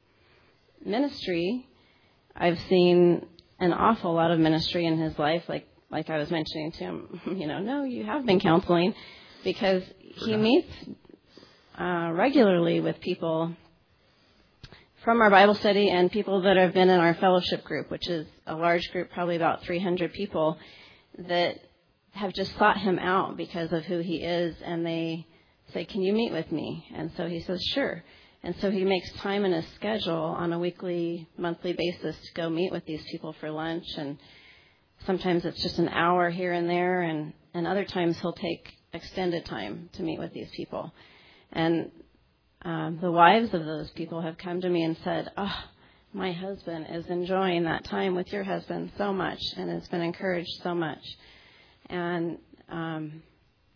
ministry, I've seen an awful lot of ministry in his life, like Like I was mentioning to him, you know, no, you have been counseling, because he meets uh, regularly with people from our Bible study and people that have been in our fellowship group, which is a large group, probably about three hundred people, that have just sought him out because of who he is. And they say, can you meet with me? And so he says, sure. And so he makes time in his schedule on a weekly, monthly basis to go meet with these people for lunch. And sometimes it's just an hour here and there, and, and other times he'll take extended time to meet with these people. And um, the wives of those people have come to me and said, oh, my husband is enjoying that time with your husband so much and has been encouraged so much. And um,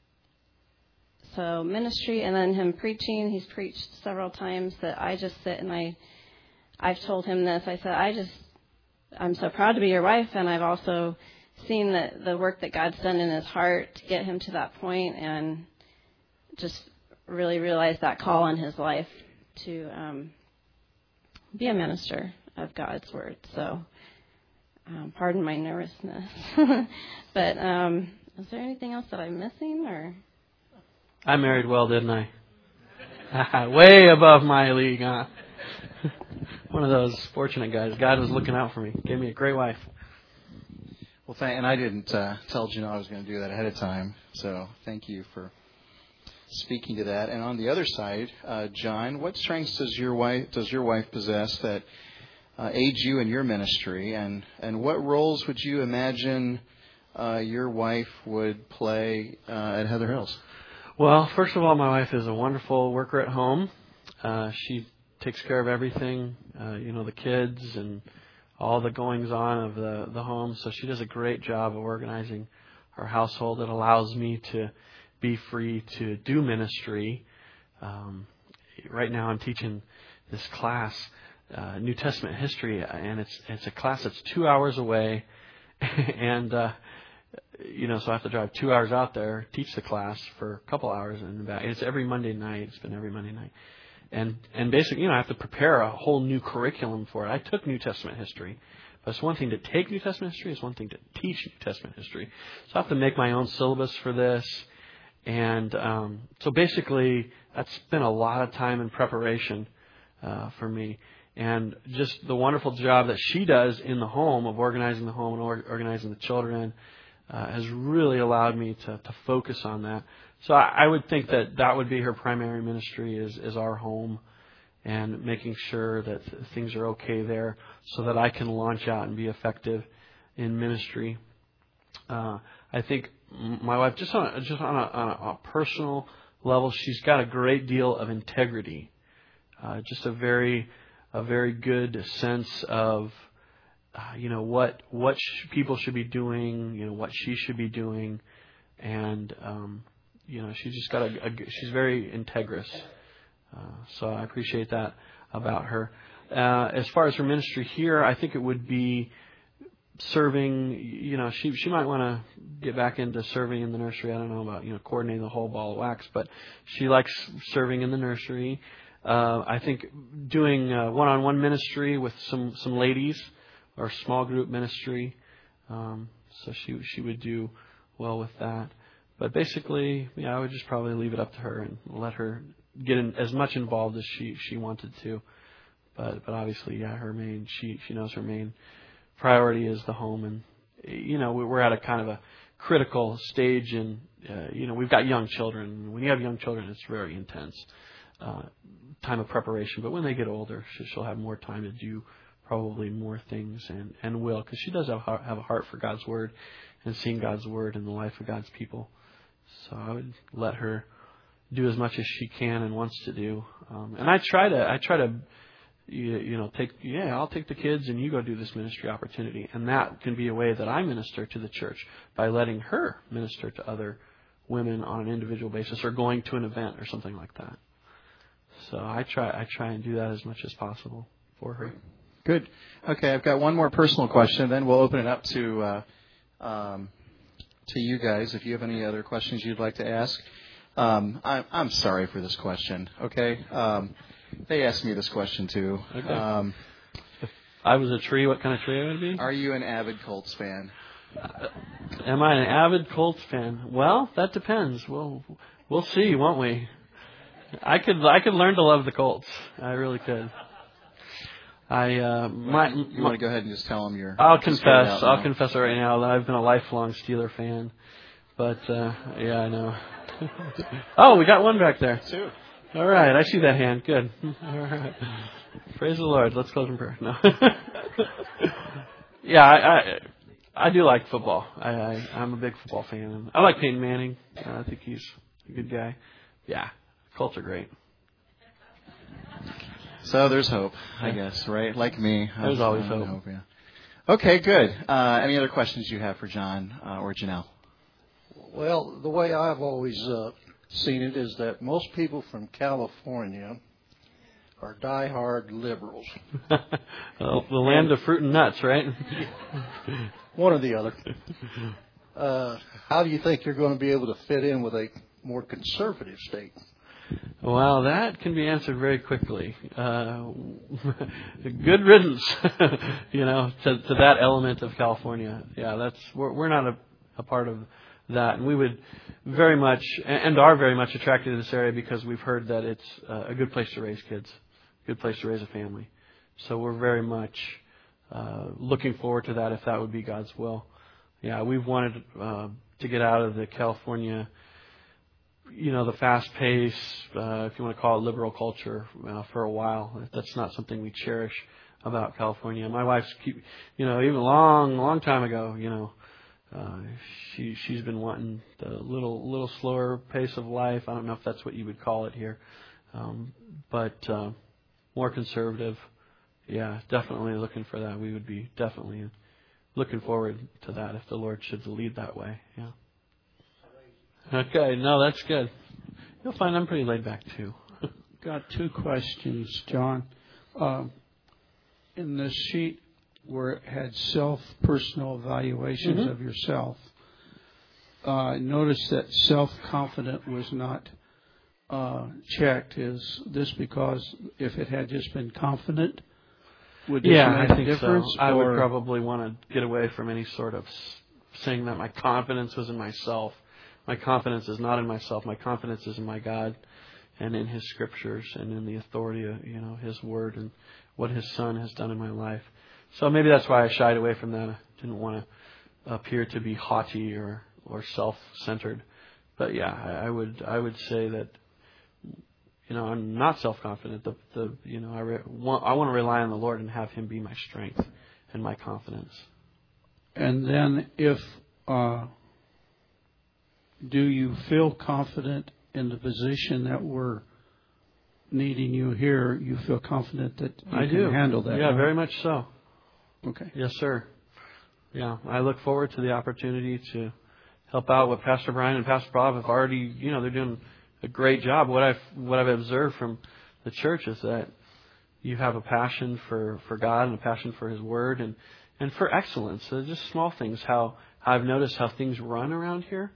so ministry and then him preaching, he's preached several times that I just sit and I, I've told him this. I said, I just, I'm so proud to be your wife, and I've also seen the, the work that God's done in his heart to get him to that point, and just really realized that call in his life to um, be a minister of God's word. So, um, pardon my nervousness. But um, is there anything else that I'm missing? Or I married well, didn't I? Way above my league, huh? One of those fortunate guys. God was looking out for me. Gave me a great wife. Well, thank, and I didn't uh, tell Janelle I was going to do that ahead of time, so thank you for speaking to that. And on the other side, uh, John, what strengths does your wife does your wife possess that uh, aid you in your ministry, and and what roles would you imagine uh, your wife would play uh, at Heather Hills? Well, first of all, my wife is a wonderful worker at home. Uh, she takes care of everything, uh, you know, the kids and all the goings on of the, the home. So she does a great job of organizing our household. It allows me to be free to do ministry. Um, right now I'm teaching this class, uh, New Testament history, and it's it's a class that's two hours away. and, uh, you know, so I have to drive two hours out there, teach the class for a couple hours and back. It's every Monday night. It's been every Monday night. And and basically, you know, I have to prepare a whole new curriculum for it. I took New Testament history, but it's one thing to take New Testament history. It's one thing to teach New Testament history. So I have to make my own syllabus for this. And um, so basically, that's been a lot of time in preparation uh, for me. And just the wonderful job that she does in the home of organizing the home and or- organizing the children uh, has really allowed me to, to focus on that. So I would think that that would be her primary ministry is, is our home and making sure that things are okay there so that I can launch out and be effective in ministry. Uh, I think my wife, just on, just on, a, on a personal level, she's got a great deal of integrity, uh, just a very a very good sense of, uh, you know, what what sh- people should be doing, you know, what she should be doing, and um, you know, she's just got a, a she's very integrous. Uh, so I appreciate that about her. Uh, as far as her ministry here, I think it would be serving. You know, she she might want to get back into serving in the nursery. I don't know about, you know, coordinating the whole ball of wax, but she likes serving in the nursery. Uh, I think doing uh, one-on-one ministry with some, some ladies or small group ministry. Um, so she she would do well with that. But basically, yeah, I would just probably leave it up to her and let her get in, as much involved as she, she wanted to. But but obviously, yeah, her main she she knows her main priority is the home, and you know we're at a kind of a critical stage, and uh, you know we've got young children. When you have young children, it's very intense uh, time of preparation. But when they get older, she'll have more time to do probably more things, and and will, because she does have have a heart for God's word and seeing God's word in the life of God's people. So I would let her do as much as she can and wants to do. Um, and I try to, I try to, you, you know, take, yeah, I'll take the kids and you go do this ministry opportunity. And that can be a way that I minister to the church by letting her minister to other women on an individual basis or going to an event or something like that. So I try, I try and do that as much as possible for her. Good. Okay, I've got one more personal question, then we'll open it up to, uh, um, to you guys if you have any other questions you'd like to ask. Um, I, I'm sorry for this question, okay? Um, they asked me this question, too. Okay. Um, if I was a tree, what kind of tree I would be? Are you an avid Colts fan? Uh, am I an avid Colts fan? Well, that depends. We'll, we'll see, won't we? I could I could learn to love the Colts. I really could. I uh, my, you my, want to go ahead and just tell them you're... I'll confess. I'll confess it right now that I've been a lifelong Steeler fan. But, uh, yeah, I know. Oh, we got one back there. Two. All right, I see that hand. Good. All right. Praise the Lord. Let's close in prayer. No. Yeah, I, I I do like football. I, I I'm a big football fan. I like Peyton Manning. Uh, I think he's a good guy. Yeah, Colts are great. So there's hope, I Yeah. guess, right? Like me. There's I- always I hope. yeah. Okay, good. Uh, any other questions you have for John uh, or Janelle? Well, the way I've always uh, seen it is that most people from California are diehard liberals. Well, the land of fruit and nuts, right? One or the other. Uh, how do you think you're going to be able to fit in with a more conservative state? Well, that can be answered very quickly. Uh, good riddance, you know, to, to that element of California. Yeah, that's we're, we're not a, a part of that, and we would very much and are very much attracted to this area because we've heard that it's a good place to raise kids, a good place to raise a family. So we're very much uh, looking forward to that if that would be God's will. Yeah, we've wanted uh, to get out of the California, you know, the fast pace, uh, if you want to call it liberal culture, uh, for a while. That's not something we cherish about California. My wife's, keep, you know, even a long, long time ago, you know, uh, she she's been wanting the little little slower pace of life. I don't know if that's what you would call it here, um, but uh, more conservative. Yeah, definitely looking for that. We would be definitely looking forward to that if the Lord should lead that way. Yeah. Okay, no, that's good. You'll find I'm pretty laid back too. Got two questions, John. Um, in the sheet where it had self-personal evaluations Mm-hmm. of yourself, uh, I noticed that self-confident was not uh, checked. Is this because if it had just been confident, would this Yeah, make I a think difference? so. I or- would probably want to get away from any sort of s- saying that my confidence was in myself. My confidence is not in myself. My confidence is in my God and in His Scriptures and in the authority of, you know, His Word and what His Son has done in my life. So maybe that's why I shied away from that. I didn't want to appear to be haughty or, or self-centered. But yeah, I, I would I would say that, you know, I'm not self-confident. The the you know I re, want, I want to rely on the Lord and have Him be my strength and my confidence. And then if, uh, do you feel confident in the position that we're needing you here? You feel confident that you I can do handle that? Yeah, right? very much so. Okay. Yes, sir. Yeah, I look forward to the opportunity to help out what Pastor Brian and Pastor Bob have already, you know, they're doing a great job. What I've what I've observed from the church is that you have a passion for, for God and a passion for His Word and, and for excellence. So just small things. How, how I've noticed how things run around here.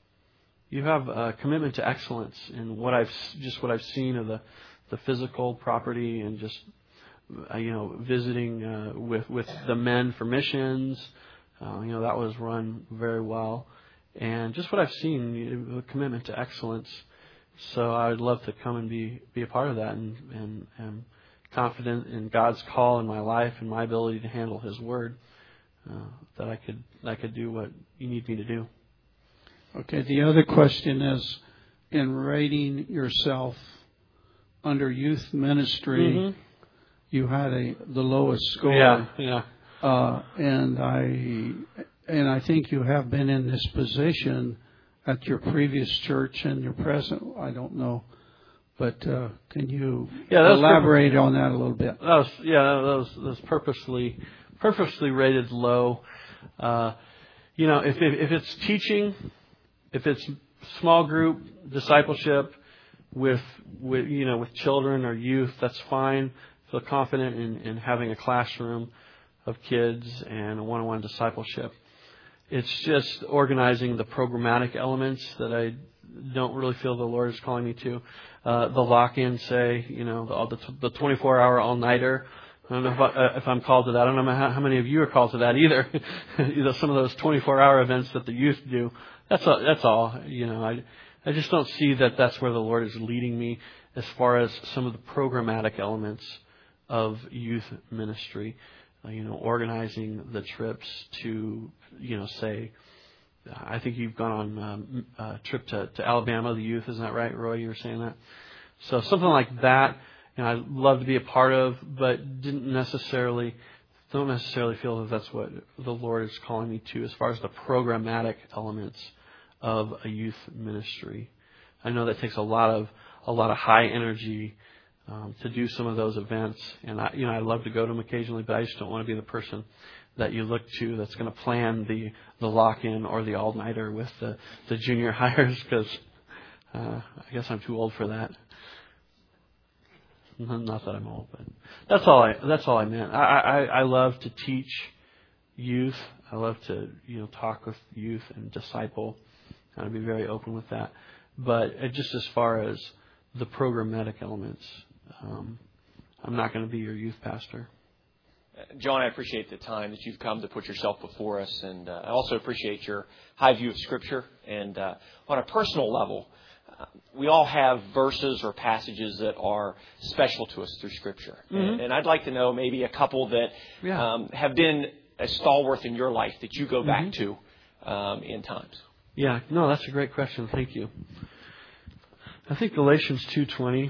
You have a commitment to excellence in what I've just what I've seen of the, the physical property and just uh, you know visiting uh, with with the men for missions. Uh, you know that was run very well, and just what I've seen, a commitment to excellence. So I would love to come and be, be a part of that, and and and confident in God's call in my life and my ability to handle His Word. Uh, that I could I could do what you need me to do. Okay. The other question is, in rating yourself under youth ministry, Mm-hmm. you had a the lowest score. Yeah, yeah. Uh, and I and I think you have been in this position at your previous church and your present. I don't know, but uh, can you Yeah, that was elaborate on that a little bit? That was yeah, that was, that was purposely purposely rated low. Uh, you know, if, if if it's teaching, if it's small group discipleship with with you know with children or youth, that's fine. Feel confident in, in having a classroom of kids and a one-on-one discipleship. It's just organizing the programmatic elements that I don't really feel the Lord is calling me to. Uh, the lock-in, say, you know, the, the twenty-four hour all-nighter. I don't know if, I, uh, if I'm called to that. I don't know how, how many of you are called to that either. You know, some of those twenty-four hour events that the youth do. That's all, that's all. You know, I I just don't see that that's where the Lord is leading me as far as some of the programmatic elements of youth ministry. Uh, you know, organizing the trips to, you know, say, I think you've gone on um, a trip to, to Alabama, the youth, isn't that right, Roy? You were saying that? So something like that, you know, I'd love to be a part of, but didn't necessarily, don't necessarily feel that that's what the Lord is calling me to as far as the programmatic elements of a youth ministry. I know that takes a lot of, a lot of high energy, um, to do some of those events. And I, you know, I love to go to them occasionally, but I just don't want to be the person that you look to that's going to plan the, the lock-in or the all-nighter with the, the junior hires, because uh, I guess I'm too old for that. Not that I'm old, but that's all I that's all I meant. I, I, I love to teach youth. I love to you know talk with youth and disciple. I'd be very open with that. But just as far as the programmatic elements, um, I'm not going to be your youth pastor. John, I appreciate the time that you've come to put yourself before us, and uh, I also appreciate your high view of Scripture. And uh, on a personal level, uh, we all have verses or passages that are special to us through Scripture. Mm-hmm. And, and I'd like to know maybe a couple that yeah. um, have been a stalwart in your life that you go mm-hmm. back to um, in times. Yeah, no, that's a great question. Thank you. I think Galatians two twenty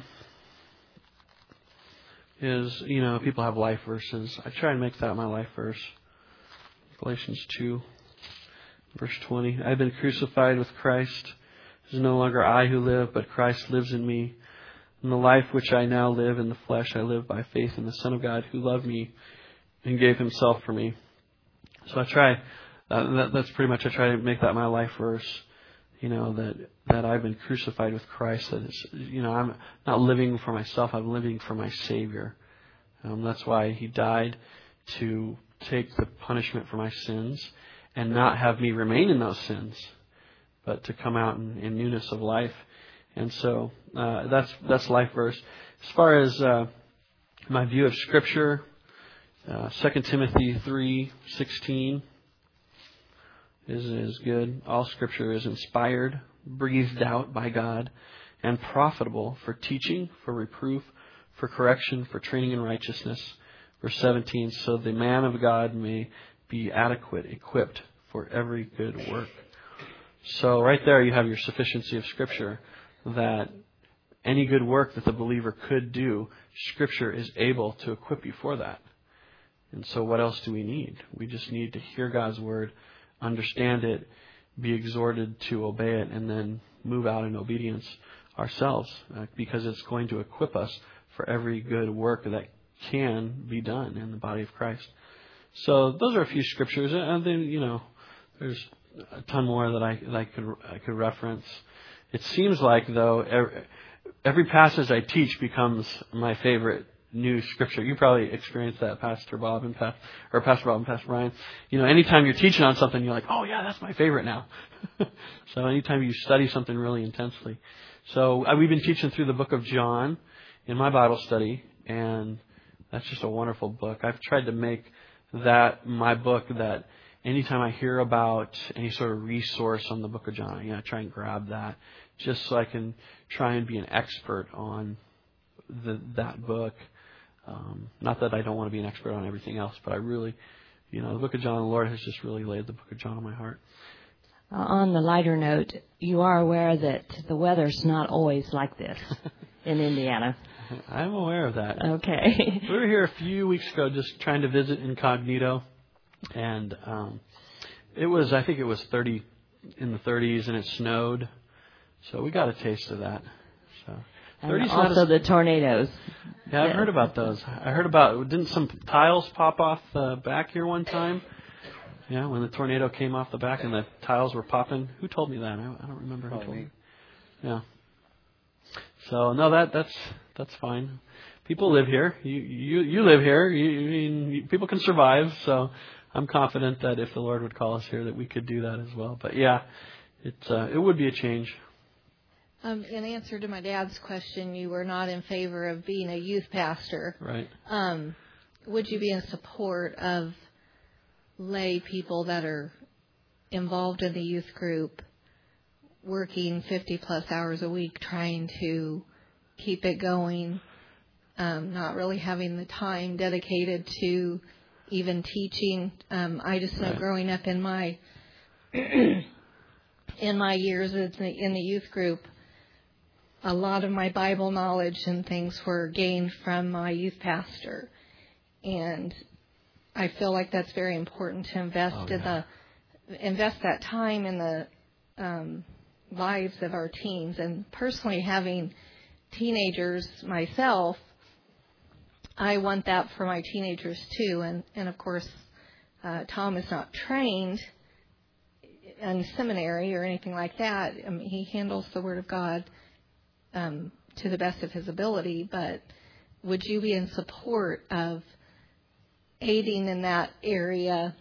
is, you know, people have life verses. I try and make that my life verse. Galatians two, verse twenty. I've been crucified with Christ. It is no longer I who live, but Christ lives in me. In the life which I now live in the flesh, I live by faith in the Son of God who loved me and gave himself for me. So I try, uh, that, that's pretty much, I try to make that my life verse. You know, that, that I've been crucified with Christ. That is, you know, I'm not living for myself. I'm living for my Savior. Um, that's why He died, to take the punishment for my sins and not have me remain in those sins, but to come out in, in newness of life. And so uh, that's that's life verse. As far as uh, my view of Scripture, uh, Second Timothy three sixteen. Is, is good. All Scripture is inspired, breathed out by God, and profitable for teaching, for reproof, for correction, for training in righteousness. Verse seventeen, so the man of God may be adequate, equipped for every good work. So right there you have your sufficiency of Scripture, that any good work that the believer could do, Scripture is able to equip you for that. And so what else do we need? We just need to hear God's Word, understand it, be exhorted to obey it, and then move out in obedience ourselves, uh, because it's going to equip us for every good work that can be done in the body of Christ. So those are a few scriptures, and then you know, there's a ton more that I that I could I could reference. It seems like though every, every passage I teach becomes my favorite new scripture. You probably experienced that, Pastor Bob and Pastor, or Pastor Bob and Pastor Brian. You know, anytime you're teaching on something, you're like, oh yeah, that's my favorite now. So anytime you study something really intensely. So uh, we've been teaching through the book of John in my Bible study, and that's just a wonderful book. I've tried to make that my book, that anytime I hear about any sort of resource on the book of John, you know, I try and grab that just so I can try and be an expert on the, that book. Um, not that I don't want to be an expert on everything else, but I really, you know, the book of John, the Lord has just really laid the book of John on my heart. Uh, on the lighter note, you are aware that the weather's not always like this in Indiana. I'm aware of that. Okay. We were here a few weeks ago just trying to visit incognito, and um, it was, I think it was thirty in the thirties, and it snowed, so we got a taste of that. So. And also a, the tornadoes. Yeah, I've heard about those. I heard about, didn't some tiles pop off the back here one time? Yeah, when the tornado came off the back and the tiles were popping. Who told me that? I, I don't remember who told me. Yeah. So no, that that's that's fine. People live here. You you you live here. You, you mean people can survive. So I'm confident that if the Lord would call us here, that we could do that as well. But yeah, it uh, it would be a change. Um, in answer to my dad's question, you were not in favor of being a youth pastor. Right. Um, would you be in support of lay people that are involved in the youth group, working fifty plus hours a week, trying to keep it going, um, not really having the time dedicated to even teaching? Um, I just know, right, growing up in my in my years in the, in the youth group, a lot of my Bible knowledge and things were gained from my youth pastor. And I feel like that's very important to invest oh, yeah. in the, invest that time in the um, lives of our teens. And personally, having teenagers myself, I want that for my teenagers too. And, and of course, uh, Tom is not trained in seminary or anything like that. I mean, he handles the Word of God um, to the best of his ability. But would you be in support of aiding in that area?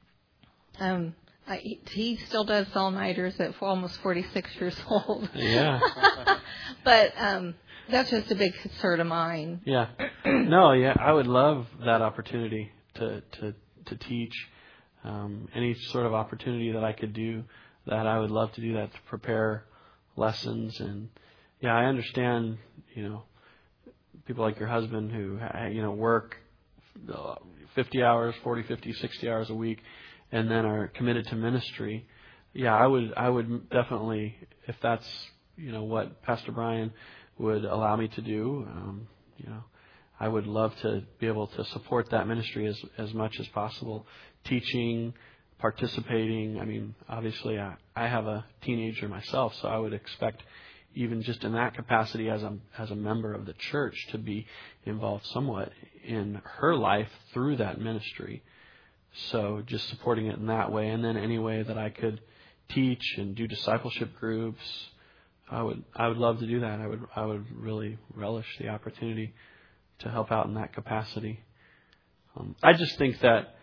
Um, I, he still does all-nighters at almost forty-six years old. Yeah. But um, that's just a big concern of mine. Yeah. No, yeah, I would love that opportunity to to, to teach. Um, any sort of opportunity that I could do that, I would love to do that, to prepare lessons. And, yeah, I understand, you know, people like your husband who, you know, work fifty hours, forty, fifty, sixty hours a week, and then are committed to ministry. Yeah, I would I would definitely, if that's, you know, what Pastor Brian would allow me to do, um, you know, I would love to be able to support that ministry as as much as possible, teaching, participating. I mean, obviously, I, I have a teenager myself, so I would expect, even just in that capacity as a as a member of the church, to be involved somewhat in her life through that ministry. So just supporting it in that way, and then any way that I could teach and do discipleship groups, I would I would love to do that. I would I would really relish the opportunity to help out in that capacity. Um, I just think that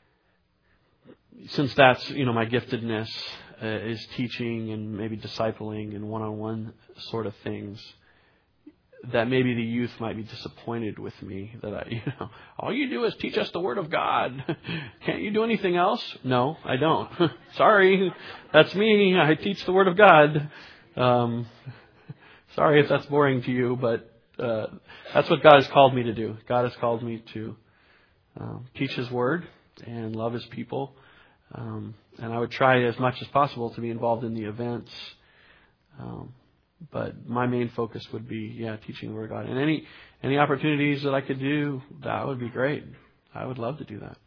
since that's, you know, my giftedness uh, is teaching and maybe discipling and one-on-one sort of things, that maybe the youth might be disappointed with me that I, you know, all you do is teach us the Word of God. Can't you do anything else? No, I don't. Sorry, that's me. I teach the Word of God. Um, sorry if that's boring to you, but uh, that's what God has called me to do. God has called me to um, teach His Word and love His people. Um, and I would try as much as possible to be involved in the events. Um, But my main focus would be, yeah, teaching the Word of God. And any any opportunities that I could do, that would be great. I would love to do that.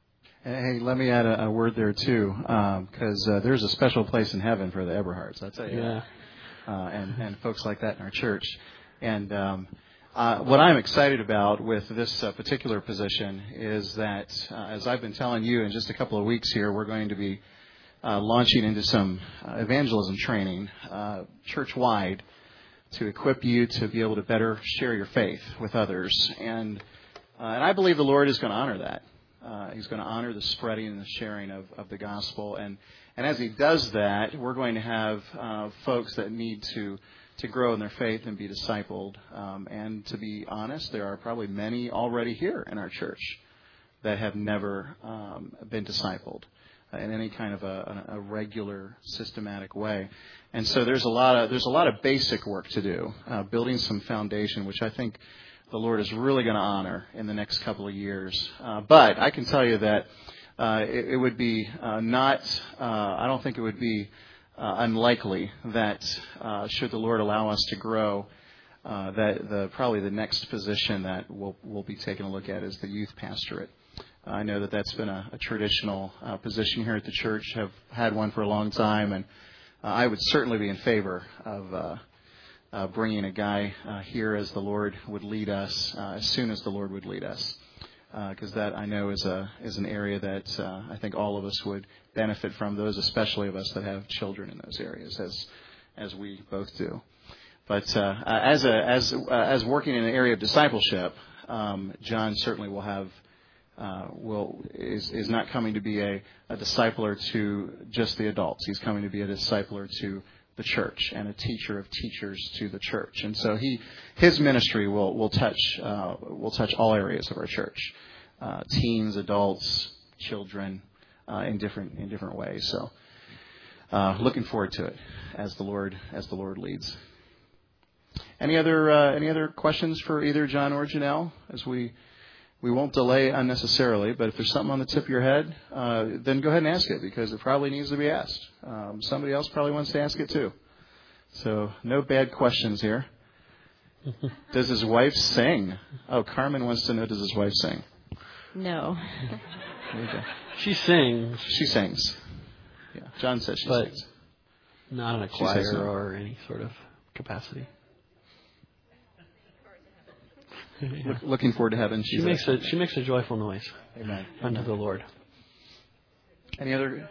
Hey, let me add a, a word there, too, because um, uh, there's a special place in heaven for the Eberhards, I'll tell you. Yeah. Uh, and, and folks like that in our church. And um, uh, what I'm excited about with this uh, particular position is that, uh, as I've been telling you, in just a couple of weeks here, we're going to be Uh, launching into some uh, evangelism training uh, church-wide to equip you to be able to better share your faith with others. And uh, and I believe the Lord is going to honor that. Uh, he's going to honor the spreading and the sharing of, of the gospel. And, and as He does that, we're going to have uh, folks that need to, to grow in their faith and be discipled. Um, and to be honest, there are probably many already here in our church that have never um, been discipled in any kind of a, a regular, systematic way. And so there's a lot of there's a lot of basic work to do, uh, building some foundation, which I think the Lord is really going to honor in the next couple of years. Uh, but I can tell you that uh, it, it would be uh, not, uh, I don't think it would be uh, unlikely that uh, should the Lord allow us to grow, uh, that the probably the next position that we'll, we'll be taking a look at is the youth pastorate. I know that that's been a, a traditional uh, position here at the church. Have had one for a long time, and uh, I would certainly be in favor of uh, uh, bringing a guy uh, here as the Lord would lead us, uh, as soon as the Lord would lead us, because uh, that I know is a is an area that uh, I think all of us would benefit from. Those, especially of us that have children in those areas, as as we both do. But uh, as a as uh, as working in an area of discipleship, um, John certainly will have. Uh, will is is not coming to be a, a discipler to just the adults. He's coming to be a discipler to the church and a teacher of teachers to the church. And so he his ministry will will touch uh, will touch all areas of our church, uh, teens, adults, children, uh, in different in different ways. So uh, looking forward to it as the Lord as the Lord leads. Any other uh, any other questions for either John or Janelle as we. We won't delay unnecessarily, but if there's something on the tip of your head, uh, then go ahead and ask it, because it probably needs to be asked. Um, somebody else probably wants to ask it too. So no bad questions here. Does his wife sing? Oh, Carmen wants to know, does his wife sing? No. Okay. She sings. She sings. Yeah, John says she but sings. Not in a choir or any sort of capacity. Yeah. Look, looking forward to heaven. She She's makes a, a she makes a joyful noise. Amen. Unto Amen. the Lord. Any other?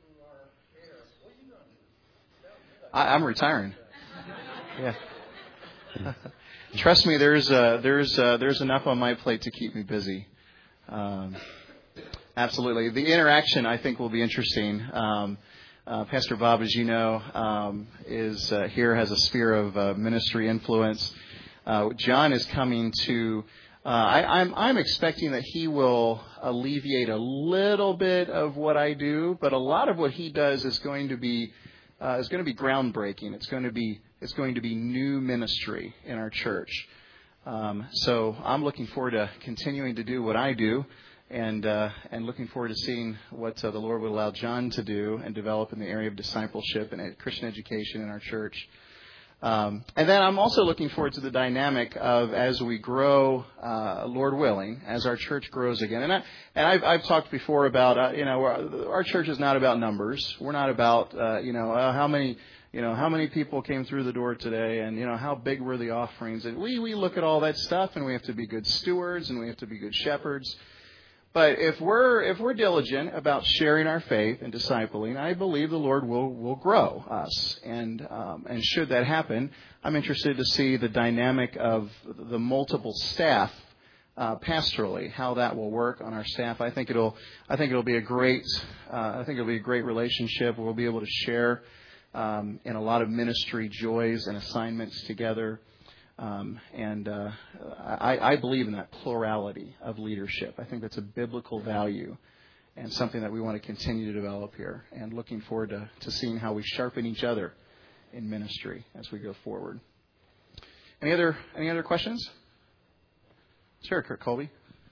I, I'm retiring. Yeah. Trust me, there's uh, there's uh, there's enough on my plate to keep me busy. Um, absolutely, the interaction I think will be interesting. Um, uh, Pastor Bob, as you know, um, is uh, here has a sphere of uh, ministry influence. Uh, John is coming to. Uh, I, I'm I'm expecting that he will alleviate a little bit of what I do, but a lot of what he does is going to be uh, is going to be groundbreaking. It's going to be it's going to be new ministry in our church. Um, so I'm looking forward to continuing to do what I do, and uh, and looking forward to seeing what uh, the Lord would allow John to do and develop in the area of discipleship and Christian education in our church. Um, and then I'm also looking forward to the dynamic of as we grow, uh, Lord willing, as our church grows again. And I, and I've, I've talked before about, uh, you know, our, our church is not about numbers. We're not about, uh, you know, uh, how many, you know, how many people came through the door today, and you know, how big were the offerings. And we we look at all that stuff, and we have to be good stewards, and we have to be good shepherds. But if we're if we're diligent about sharing our faith and discipling, I believe the Lord will will grow us. And um, and should that happen, I'm interested to see the dynamic of the multiple staff uh, pastorally, how that will work on our staff. I think it'll I think it'll be a great uh, I think it'll be a great relationship. We'll be able to share um, in a lot of ministry joys and assignments together. Um, and uh, I, I believe in that plurality of leadership. I think that's a biblical value and something that we want to continue to develop here. And looking forward to, to seeing how we sharpen each other in ministry as we go forward. Any other any other questions? Sure, Kurt Colby.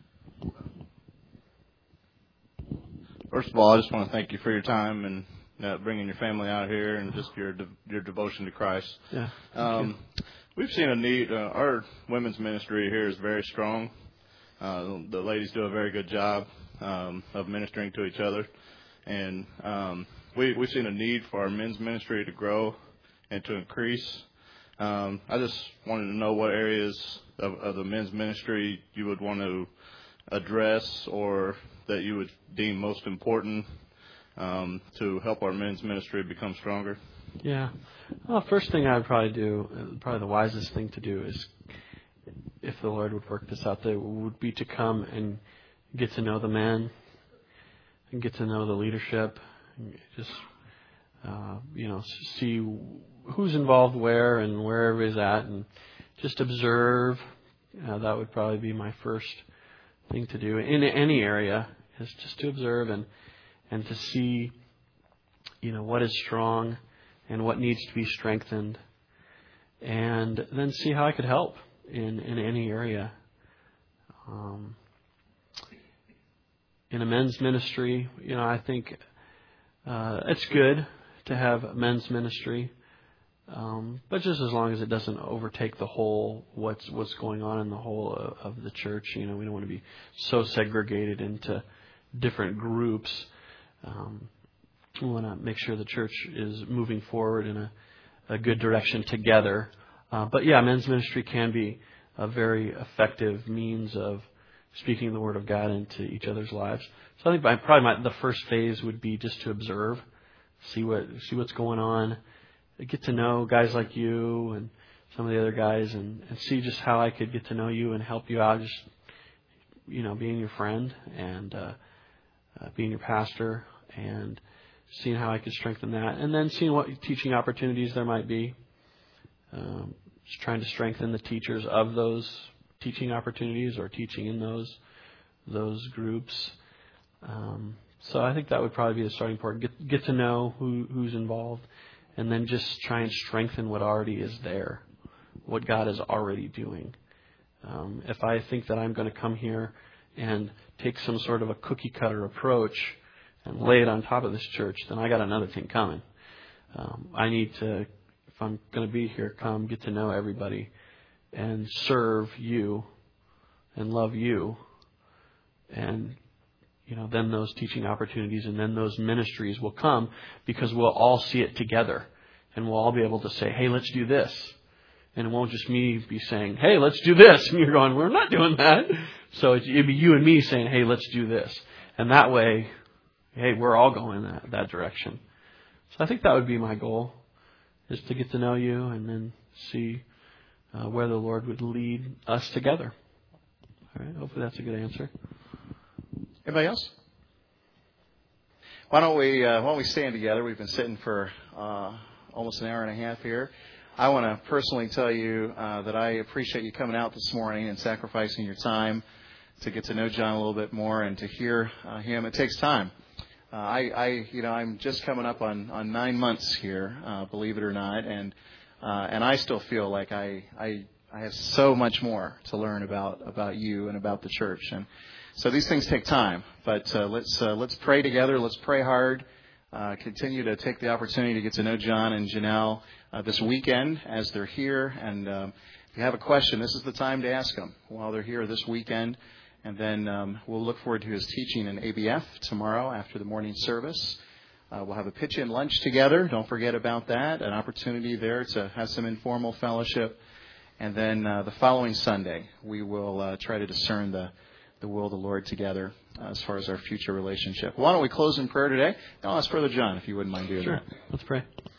First of all, I just want to thank you for your time and uh, bringing your family out here and just your de- your devotion to Christ. Yeah. Um, We've seen a need. Uh, our women's ministry here is very strong. Uh, the ladies do a very good job um, of ministering to each other, and um, we, we've seen a need for our men's ministry to grow and to increase. Um, I just wanted to know what areas of, of the men's ministry you would want to address, or that you would deem most important um, to help our men's ministry become stronger. Yeah. Well, first thing I would probably do, probably the wisest thing to do is, if the Lord would work this out, that would be to come and get to know the men and get to know the leadership, and just uh, you know, see who's involved where and where everybody's at, and just observe. Uh, that would probably be my first thing to do in any area, is just to observe and and to see, you know, what is strong and what needs to be strengthened, and then see how I could help in, in any area. Um, in a men's ministry, you know, I think uh, it's good to have men's ministry, um, but just as long as it doesn't overtake the whole, what's what's going on in the whole of, of the church. You know, we don't want to be so segregated into different groups. Um, We want to make sure the church is moving forward in a, a good direction together. Uh, but yeah, men's ministry can be a very effective means of speaking the Word of God into each other's lives. So I think my, probably my, the first phase would be just to observe, see what see what's going on, get to know guys like you and some of the other guys, and, and see just how I could get to know you and help you out. Just, you know, being your friend and uh, uh, being your pastor, and seeing how I could strengthen that, and then seeing what teaching opportunities there might be. Um, just trying to strengthen the teachers of those teaching opportunities or teaching in those those groups. Um, so I think that would probably be the starting point. Get get to know who, who's involved, and then just try and strengthen what already is there, what God is already doing. Um, if I think that I'm going to come here and take some sort of a cookie cutter approach and lay it on top of this church, then I got another thing coming. Um, I need to, if I'm going to be here, come get to know everybody and serve you and love you. And, you know, then those teaching opportunities and then those ministries will come, because we'll all see it together and we'll all be able to say, hey, let's do this. And it won't just me be saying, hey, let's do this. And you're going, we're not doing that. So it'd be you and me saying, hey, let's do this. And that way, hey, we're all going that, that direction. So I think that would be my goal, is to get to know you and then see uh, where the Lord would lead us together. All right. Hopefully that's a good answer. Anybody else? Why don't we uh, why don't we stand together? We've been sitting for uh, almost an hour and a half here. I want to personally tell you uh, that I appreciate you coming out this morning and sacrificing your time to get to know John a little bit more and to hear uh, him. It takes time. Uh, I, I, you know, I'm just coming up on, on nine months here, uh, believe it or not, and uh, and I still feel like I, I I have so much more to learn about about you and about the church, and so these things take time. But uh, let's uh, let's pray together. Let's pray hard. Uh, continue to take the opportunity to get to know John and Janelle uh, this weekend as they're here. And um, if you have a question, this is the time to ask them while they're here this weekend. And then um, we'll look forward to his teaching in A B F tomorrow after the morning service. Uh, we'll have a pitch-in lunch together. Don't forget about that. An opportunity there to have some informal fellowship. And then uh, the following Sunday, we will uh, try to discern the the will of the Lord together uh, as far as our future relationship. Why don't we close in prayer today? I'll ask Brother John if you wouldn't mind doing sure. that. Let's pray.